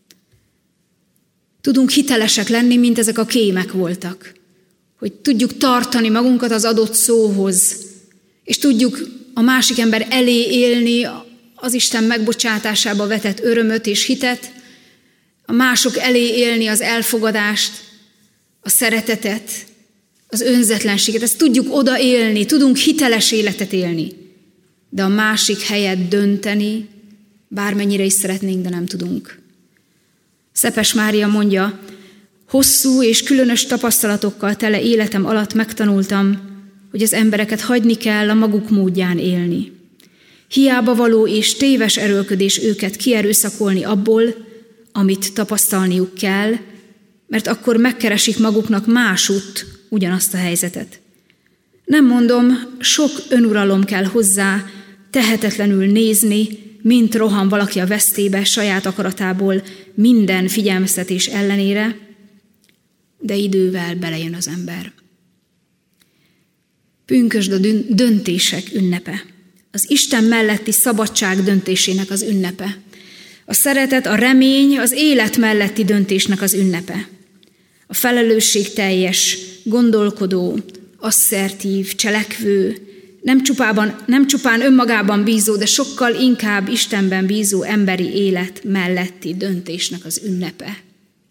Tudunk hitelesek lenni, mint ezek a kémek voltak. Hogy tudjuk tartani magunkat az adott szóhoz, és tudjuk a másik ember elé élni az Isten megbocsátásába vetett örömöt és hitet, a mások elé élni az elfogadást, a szeretetet, az önzetlenséget. Ezt tudjuk odaélni, tudunk hiteles életet élni. De a másik helyett dönteni, bármennyire is szeretnénk, de nem tudunk. Szepes Mária mondja, hosszú és különös tapasztalatokkal tele életem alatt megtanultam, hogy az embereket hagyni kell a maguk módján élni. Hiába való és téves erőlködés őket kierőszakolni abból, amit tapasztalniuk kell, mert akkor megkeresik maguknak másutt ugyanazt a helyzetet. Nem mondom, sok önuralom kell hozzá, tehetetlenül nézni, mint rohan valaki a vesztébe saját akaratából minden figyelmeztetés ellenére, de idővel belejön az ember. Pünkösd a döntések ünnepe. Az Isten melletti szabadság döntésének az ünnepe. A szeretet, a remény, az élet melletti döntésnek az ünnepe. A felelősségteljes, gondolkodó, asszertív, cselekvő, nem csupán önmagában bízó, de sokkal inkább Istenben bízó emberi élet melletti döntésnek az ünnepe.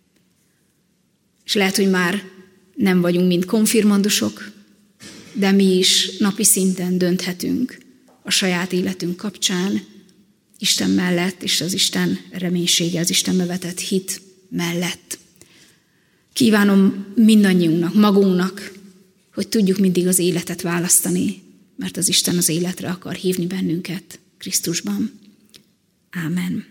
És lehet, hogy már nem vagyunk mind konfirmandusok, de mi is napi szinten dönthetünk a saját életünk kapcsán, Isten mellett és az Isten reménysége, az Istenbe vetett hit mellett. Kívánom mindannyiunknak, magunknak, hogy tudjuk mindig az életet választani, mert az Isten az életre akar hívni bennünket Krisztusban. Ámen.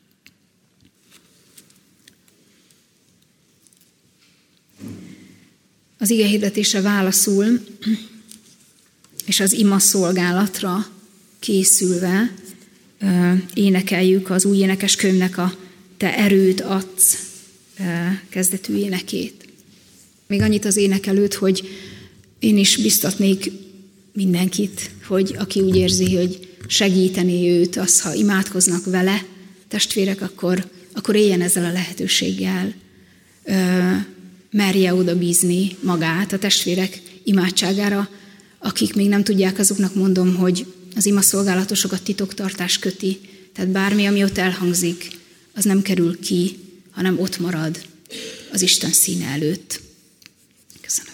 Az igehirdetése válaszul, és az ima szolgálatra készülve énekeljük az új énekeskönyvnek a Te erőt adsz kezdetű énekét. Még annyit az ének előtt, hogy én is biztatnék mindenkit, hogy aki úgy érzi, hogy segítené őt, az, ha imádkoznak vele, testvérek, akkor éljen ezzel a lehetőséggel. Merje oda bízni magát a testvérek imádságára. Akik még nem tudják, azoknak mondom, hogy az imaszolgálatosokat titoktartás köti. Tehát bármi, ami ott elhangzik, az nem kerül ki, hanem ott marad az Isten színe előtt. Köszönöm.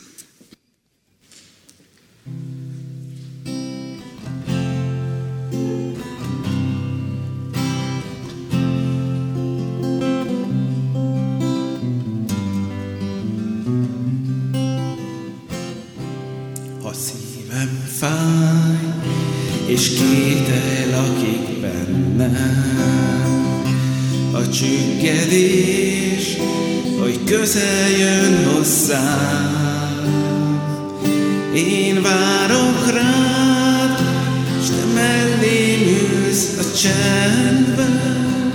Ha szívem fáj, és kétel lakik bennem, a csüggedés, hogy közel jön hozzám. Én várok rád, s te mellém ülsz a csendben,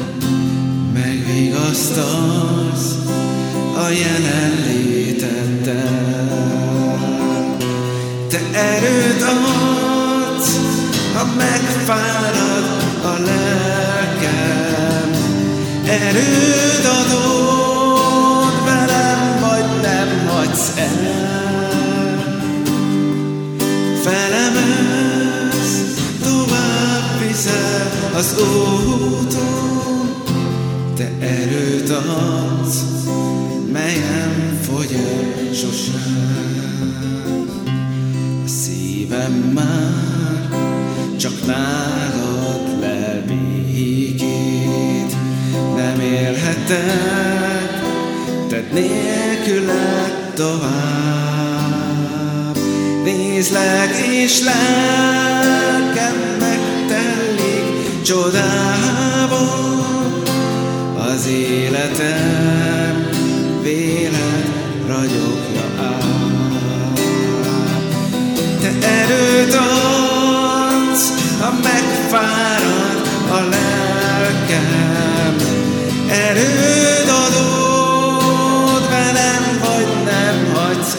megvigasztalsz a jelenléteddel. Te erőt adsz, ha megfárad a lelkem, erőd adod, velem vagy nem hagysz el. Felemelsz, tovább viszel az úton, te erőt adsz, mely nem fogy el sosem. A szívem már csak nálad lel békét, nem élhetek tedd nélküled tovább. Nézlek és lelkem megtelik csodával, az életem véled ragyogja át. Te erőt adsz, ha megfárad a lelkem, erőd adod, velem vagy nem hagysz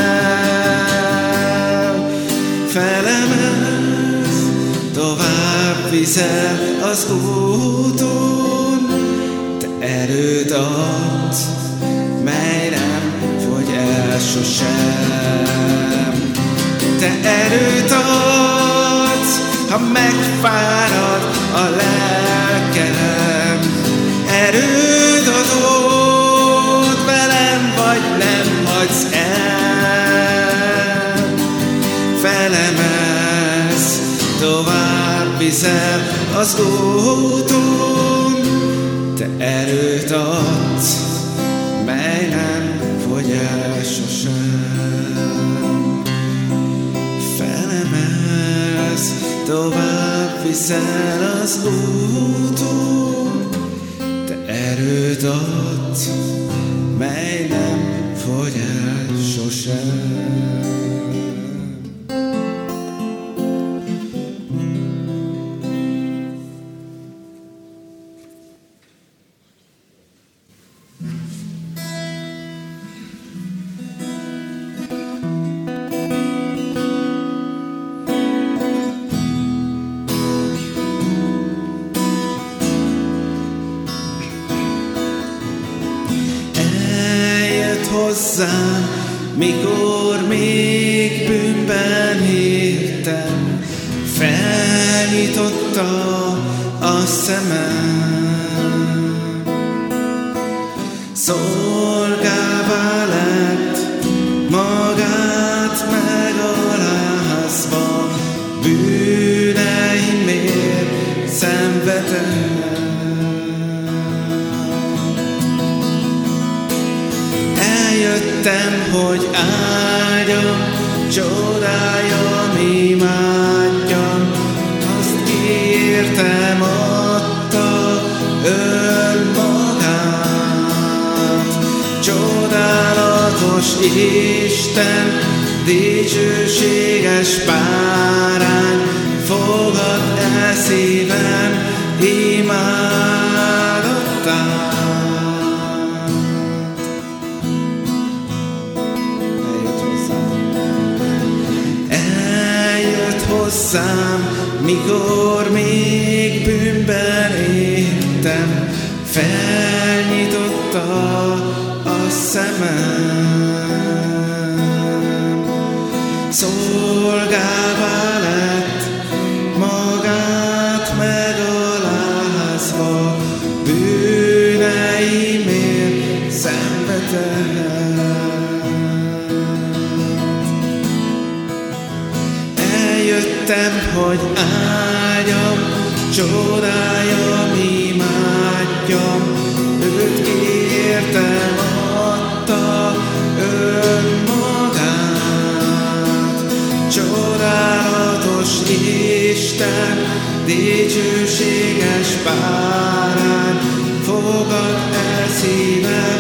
el. Felemelsz, tovább viszel az úton, te erőd adsz, mely nem fogy el sosem. Te erőt adsz, ha megfárad a lelkem, erőd adod, velem vagy nem hagysz el. Felemelsz, tovább viszel az úton, te erőt adsz, mely nem fogy el sosem. Felemelsz, tovább viszel az úton, te erőt adsz, mely nem fogy el sosem. Hozzám, mikor még bűnben éltem, felnyitotta a szemem. Szolgává lett, magát megalázva, bűneimért szenvedett. Eljöttem, hogy áldjam, csodáljam, imádjam, azt kiértem, adta önmagát. Csodálatos Isten, dicsőséges bárány, fogad el szívem imádatát. hozzám, mikor még bűnben éltem, felnyitotta a szemem. Szolgává lett, magát megalázva, bűneimért szenvedett. Eljöttem, hogy áldjam, csodáljam, imádjam, őt kértem, adta önmagát. Csodálatos Isten, dicsőséges bárány, fogad el szívem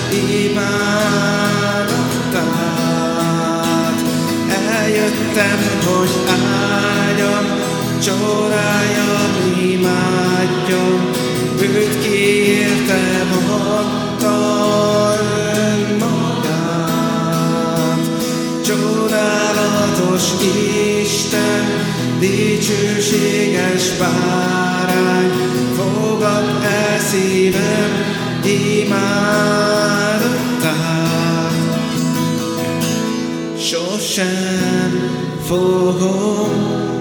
imádatát. Eljöttem, hogy áldjam, csodáljam, imádjam, őt kértem, adta önmagát. Csodálatos Isten, dicsőséges bárány, fogad el szívem imádatát. Sosem fogom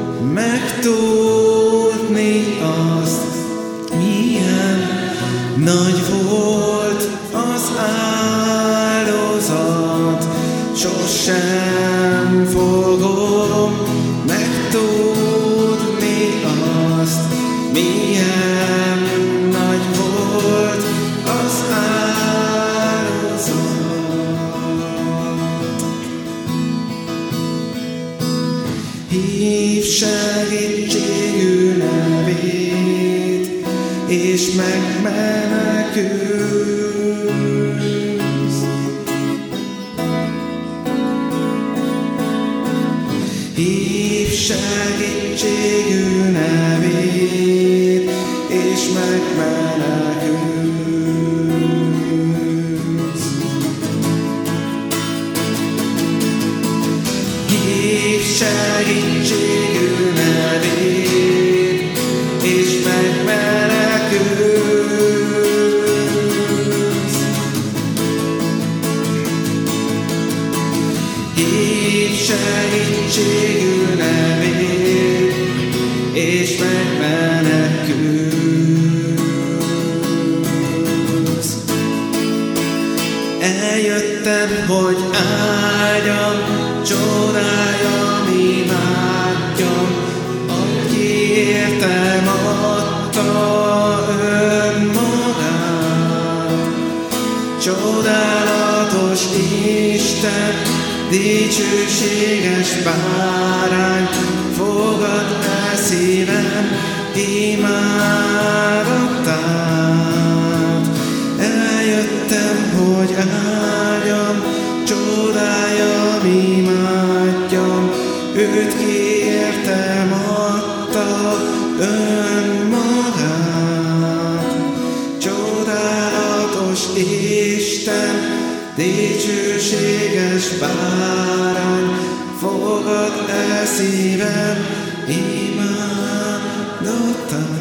megtudni azt, milyen nagy volt az áldozat. Sosem fogom megtudni azt, milyen nagy volt az áldozat. Hívd segítségű nevét, és megmenekülsz. Hívd segítségű nevét, és megmenekülsz. Hívd segítségű nevét, és megmenekülsz. Hívd segítségű nevét, és megmenekülsz. Eljöttem, hogy áldjam, csodáljam, imádjam, aki értem adta önmagát. Csodálatos Isten, dicsőséges bárány, fogad el szívem imádatát. Eljöttem, hogy áldjam, csodáljam, imádjam, őt kértem, adta önmagát. Csodálatos Isten, dicsőséges bárány, fogad el szívem imádatát.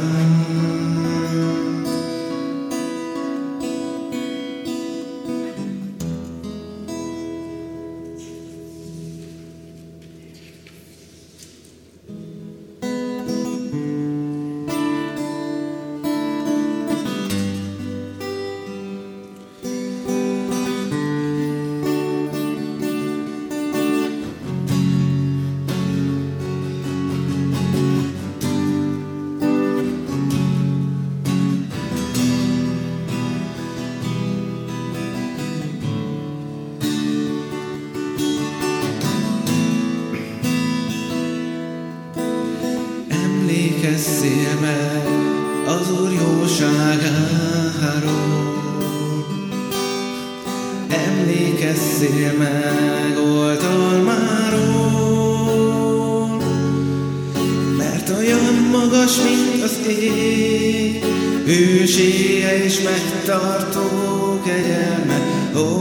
Emlékezzél meg az Úr jóságáról, emlékezzél meg oltalmáról, mert olyan magas, mint az ég, hűsége és megtartó kegyelme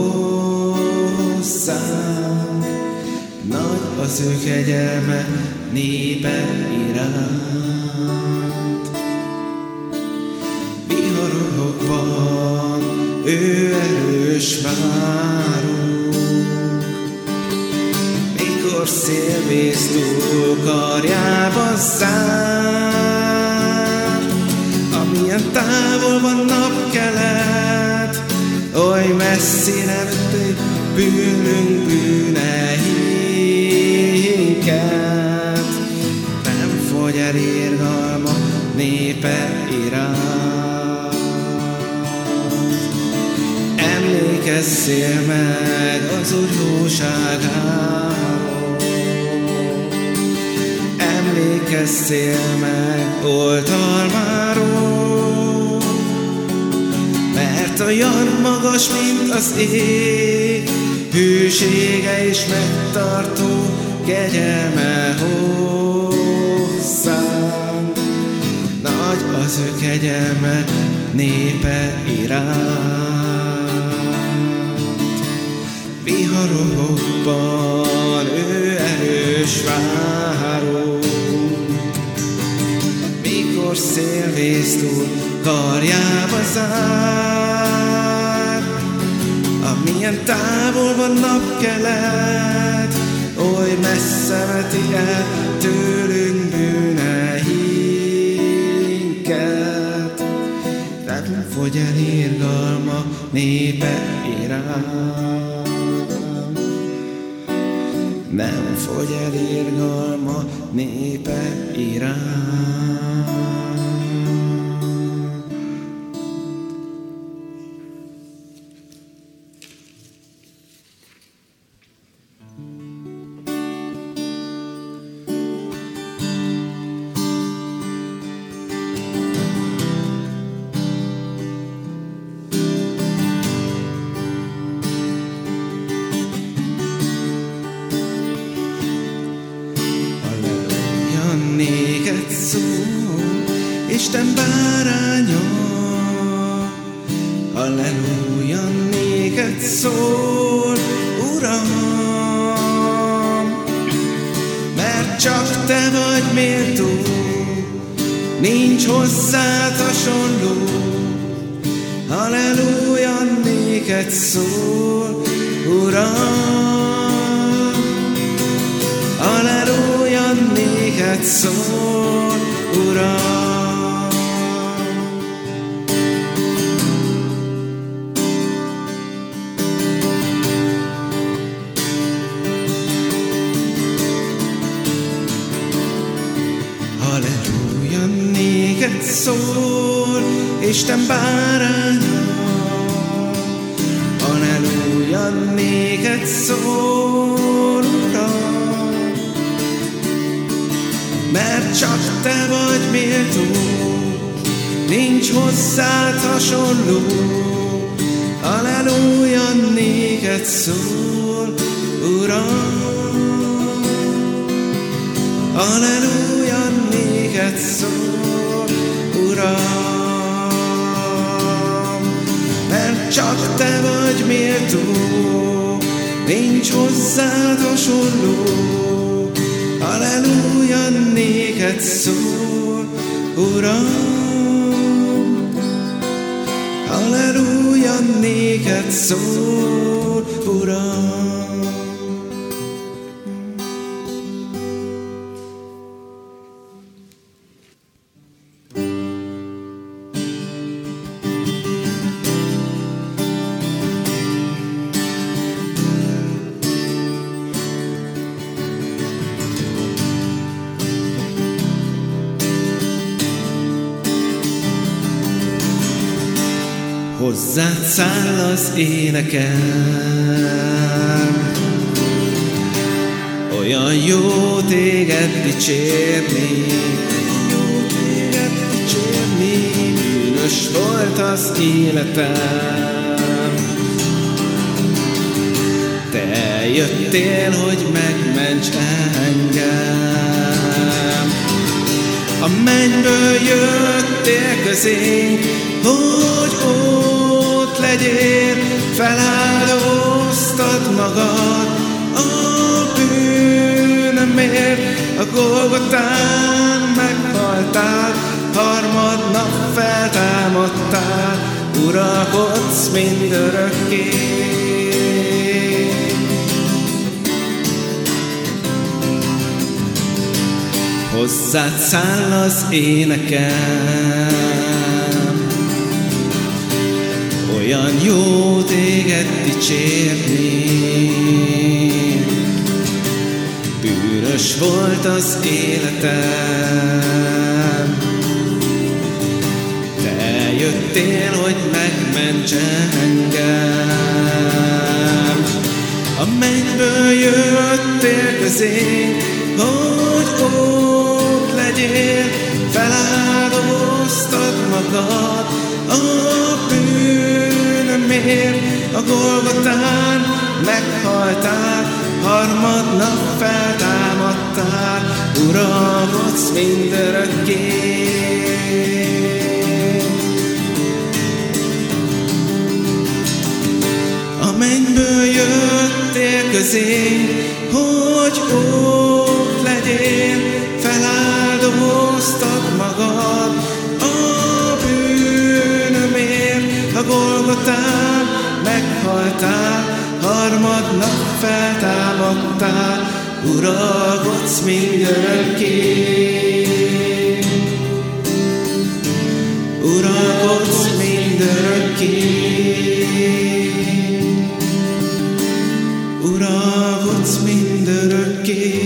hozzánk. Nagy az ő kegyelme, népe iránt. Viharokban ő erős várunk, mikor szélvész túl karjába zár. Amilyen távol van napkelet, oly messzire vették bűnünk bűneinket. Nem fogy el irgalma népe iránt. Emlékezzél meg az Úr jóságáról, emlékezzél meg oltalmáról, mert olyan magas, mint az ég, hűsége és megtartó kegyelme hozzánk. Nagy az ő kegyelme népe iránt. Viharokban ő erős váró, mikor szélvész túl karjába zár. Amilyen távol van napkelet, oly messze veti el tőlünk bűneinket. Nem fogy el irgalma népe iránt. Nem fogy el irgalma népe iránt. Néked szól, Isten báránya, halleluja, néked szól, Uram, mert csak te vagy méltó, nincs hozzád hasonló. Halleluja, néked szól, Uram, halleluja, néked szól, Uram. Halleluja, néked szól, Isten báránya, halleluja, néked szól, Uram, mert csak te vagy méltó, nincs hozzád hasonló. Halleluja, néked szól, Uram, halleluja, néked szól, Uram, mert csak te vagy méltó, nincs hozzád hasonló. Halleluja, néked szól, Uram, halleluja, néked szól, Uram. Hozzád száll az énekem, olyan jó téged dicsérni, bűnös volt az életem. Te jöttél, hogy megments engem, a mennyből jöttél közénk, hogy ott legyél, feláldoztad magad a bűnöm bűnömért, a Golgotán meghaltál, harmadnap feltámadtál, uralkodsz mindörökké. Hozzád száll az énekem, olyan jó téged dicsérni. Bűnös volt az életem, te jöttél, hogy megments engem. A mennyből jöttél közénk, hogy ott legyél, feláldoztad magad a bűnömért, a Golgotán meghaltál, harmadnap feltámadtál, uralkodsz mindörökké. A mennyből jöttél közénk, hogy ott legyél, feláldoztad magad a bűnömért, a Golgotán meghaltál, harmadnap feltámadtál, uralkodsz mindörökké. Uralkodsz mindörökké. Uralkodsz mindörökké.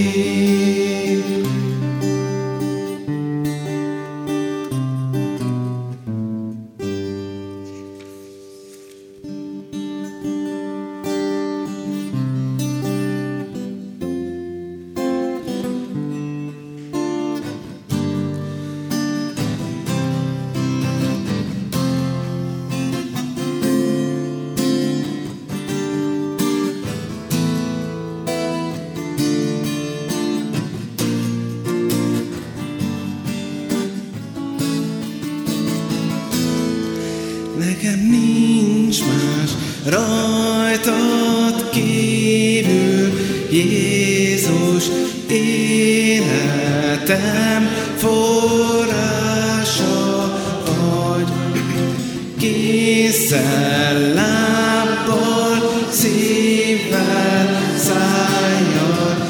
Nekem nincs más rajtad kívül, Jézus, életem forrása vagy. Készen lábbal, szívvel, szájjal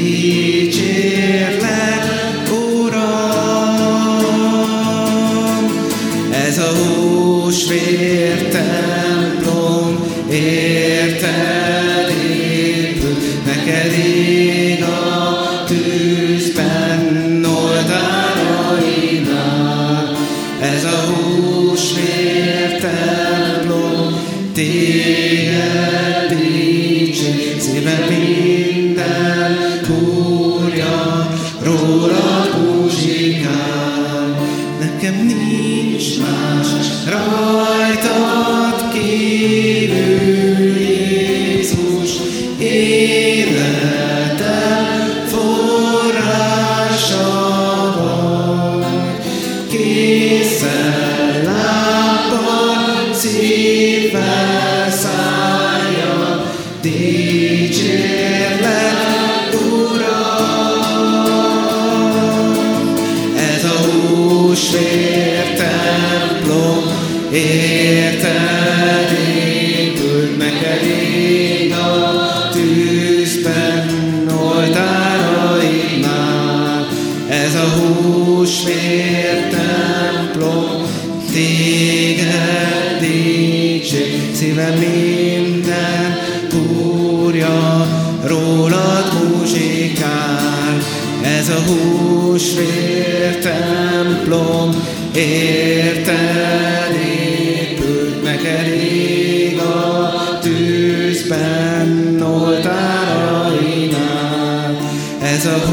dicsérlek, Uram. Ez a húsvértemplom érted épül, neked ég a tűzben oltárainál. Ez a húsvértemplom téged dicsér, szíve minden húrja rólad muzsikál. Nekem nincs más rajtad kívül, Jézus, életem forrása vagy. Készen lábbal, szívvel, szájjal dicsérlek, Uram. Ez a húsvértemplom érted épült, neked ég a tűzben oltárainál. Ez a húsvértemplom téged dicsér, szíve minden húrja rólad muzsikál. Ez a húsvértemplom érted épült, neked ég a tűzben oltárainál. Ez a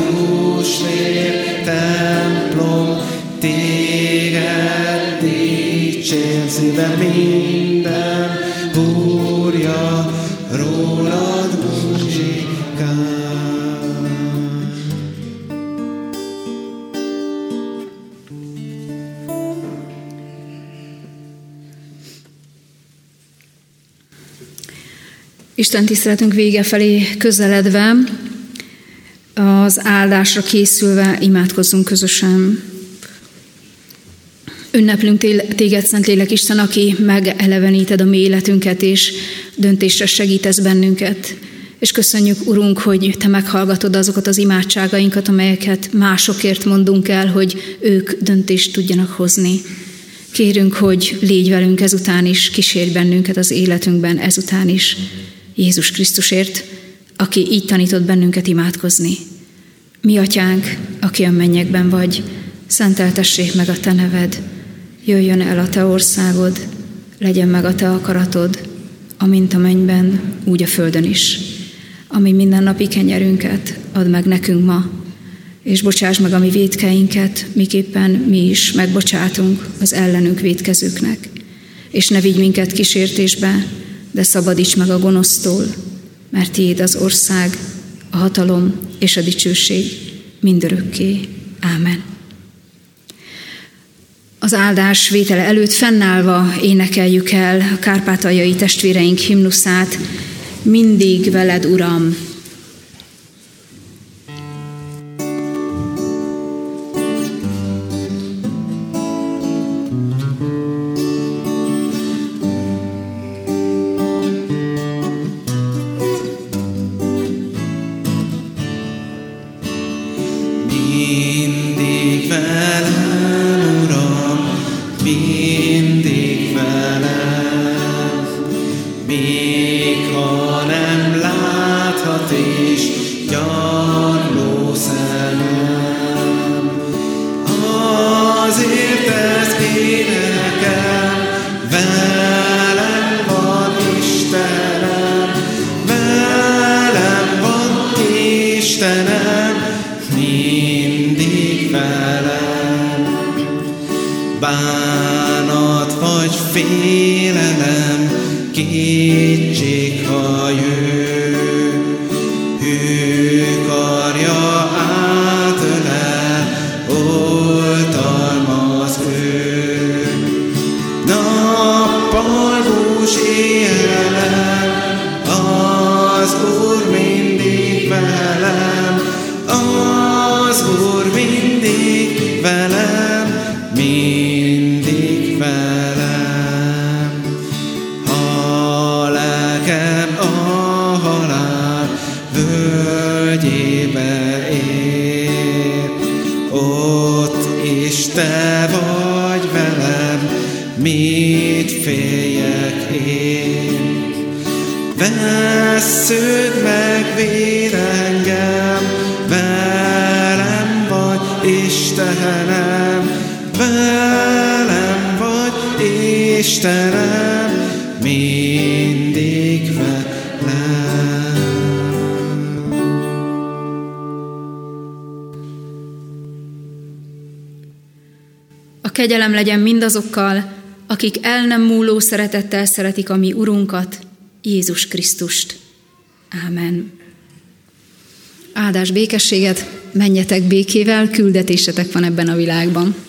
húsvértemplom téged dicsér, szíve minden húrja rólad muzsikál. Isten tiszteletünk vége felé közeledve a Az áldásra készülve imádkozzunk közösen. Ünneplünk téged, Szentlélek Isten, aki megeleveníted a mi életünket, és döntésre segítesz bennünket. És köszönjük, Urunk, hogy te meghallgatod azokat az imádságainkat, amelyeket másokért mondunk el, hogy ők döntést tudjanak hozni. Kérünk, hogy légy velünk ezután is, kísérj bennünket az életünkben ezután is. Jézus Krisztusért, aki így tanított bennünket imádkozni. Mi Atyánk, aki a mennyekben vagy, szenteltessék meg a te neved. Jöjjön el a te országod, legyen meg a te akaratod, amint a mennyben, úgy a földön is. Ami mindennapi kenyerünket add meg nekünk ma, és bocsáss meg a mi vétkeinket, miképpen mi is megbocsátunk az ellenünk vétkezőknek. És ne vigy minket kísértésbe, de szabadíts meg a gonosztól, mert tiéd az ország, a hatalom és a dicsőség mindörökké. Ámen. Az áldás vétele előtt fennállva énekeljük el a kárpátaljai testvéreink himnuszát, Mindig veled, Uram. Mindig velem, Uram, mindig velem, még ha nem láthat és gyarló szemem. Azért ezt énekel, velem van Istenem, velem van Istenem, mindig velem. Bánat vagy félelem, kétség, ha jön, ő karja átölel, oltalmaz ő. Nappal bús éjjel, az Úr mindig velem, az Úr mindig velem, mindig velem. Ha lelkem a halál völgyébe ér, ott is te vagy velem, mit féljek én. Vessződ megvéd engem, velem vagy Istenem, velem vagy Istenem, mindig velem. A kegyelem legyen mindazokkal, akik el nem múló szeretettel szeretik a mi Urunkat, Jézus Krisztust. Ámen. Áldás békességet, menjetek békével, küldetésetek van ebben a világban.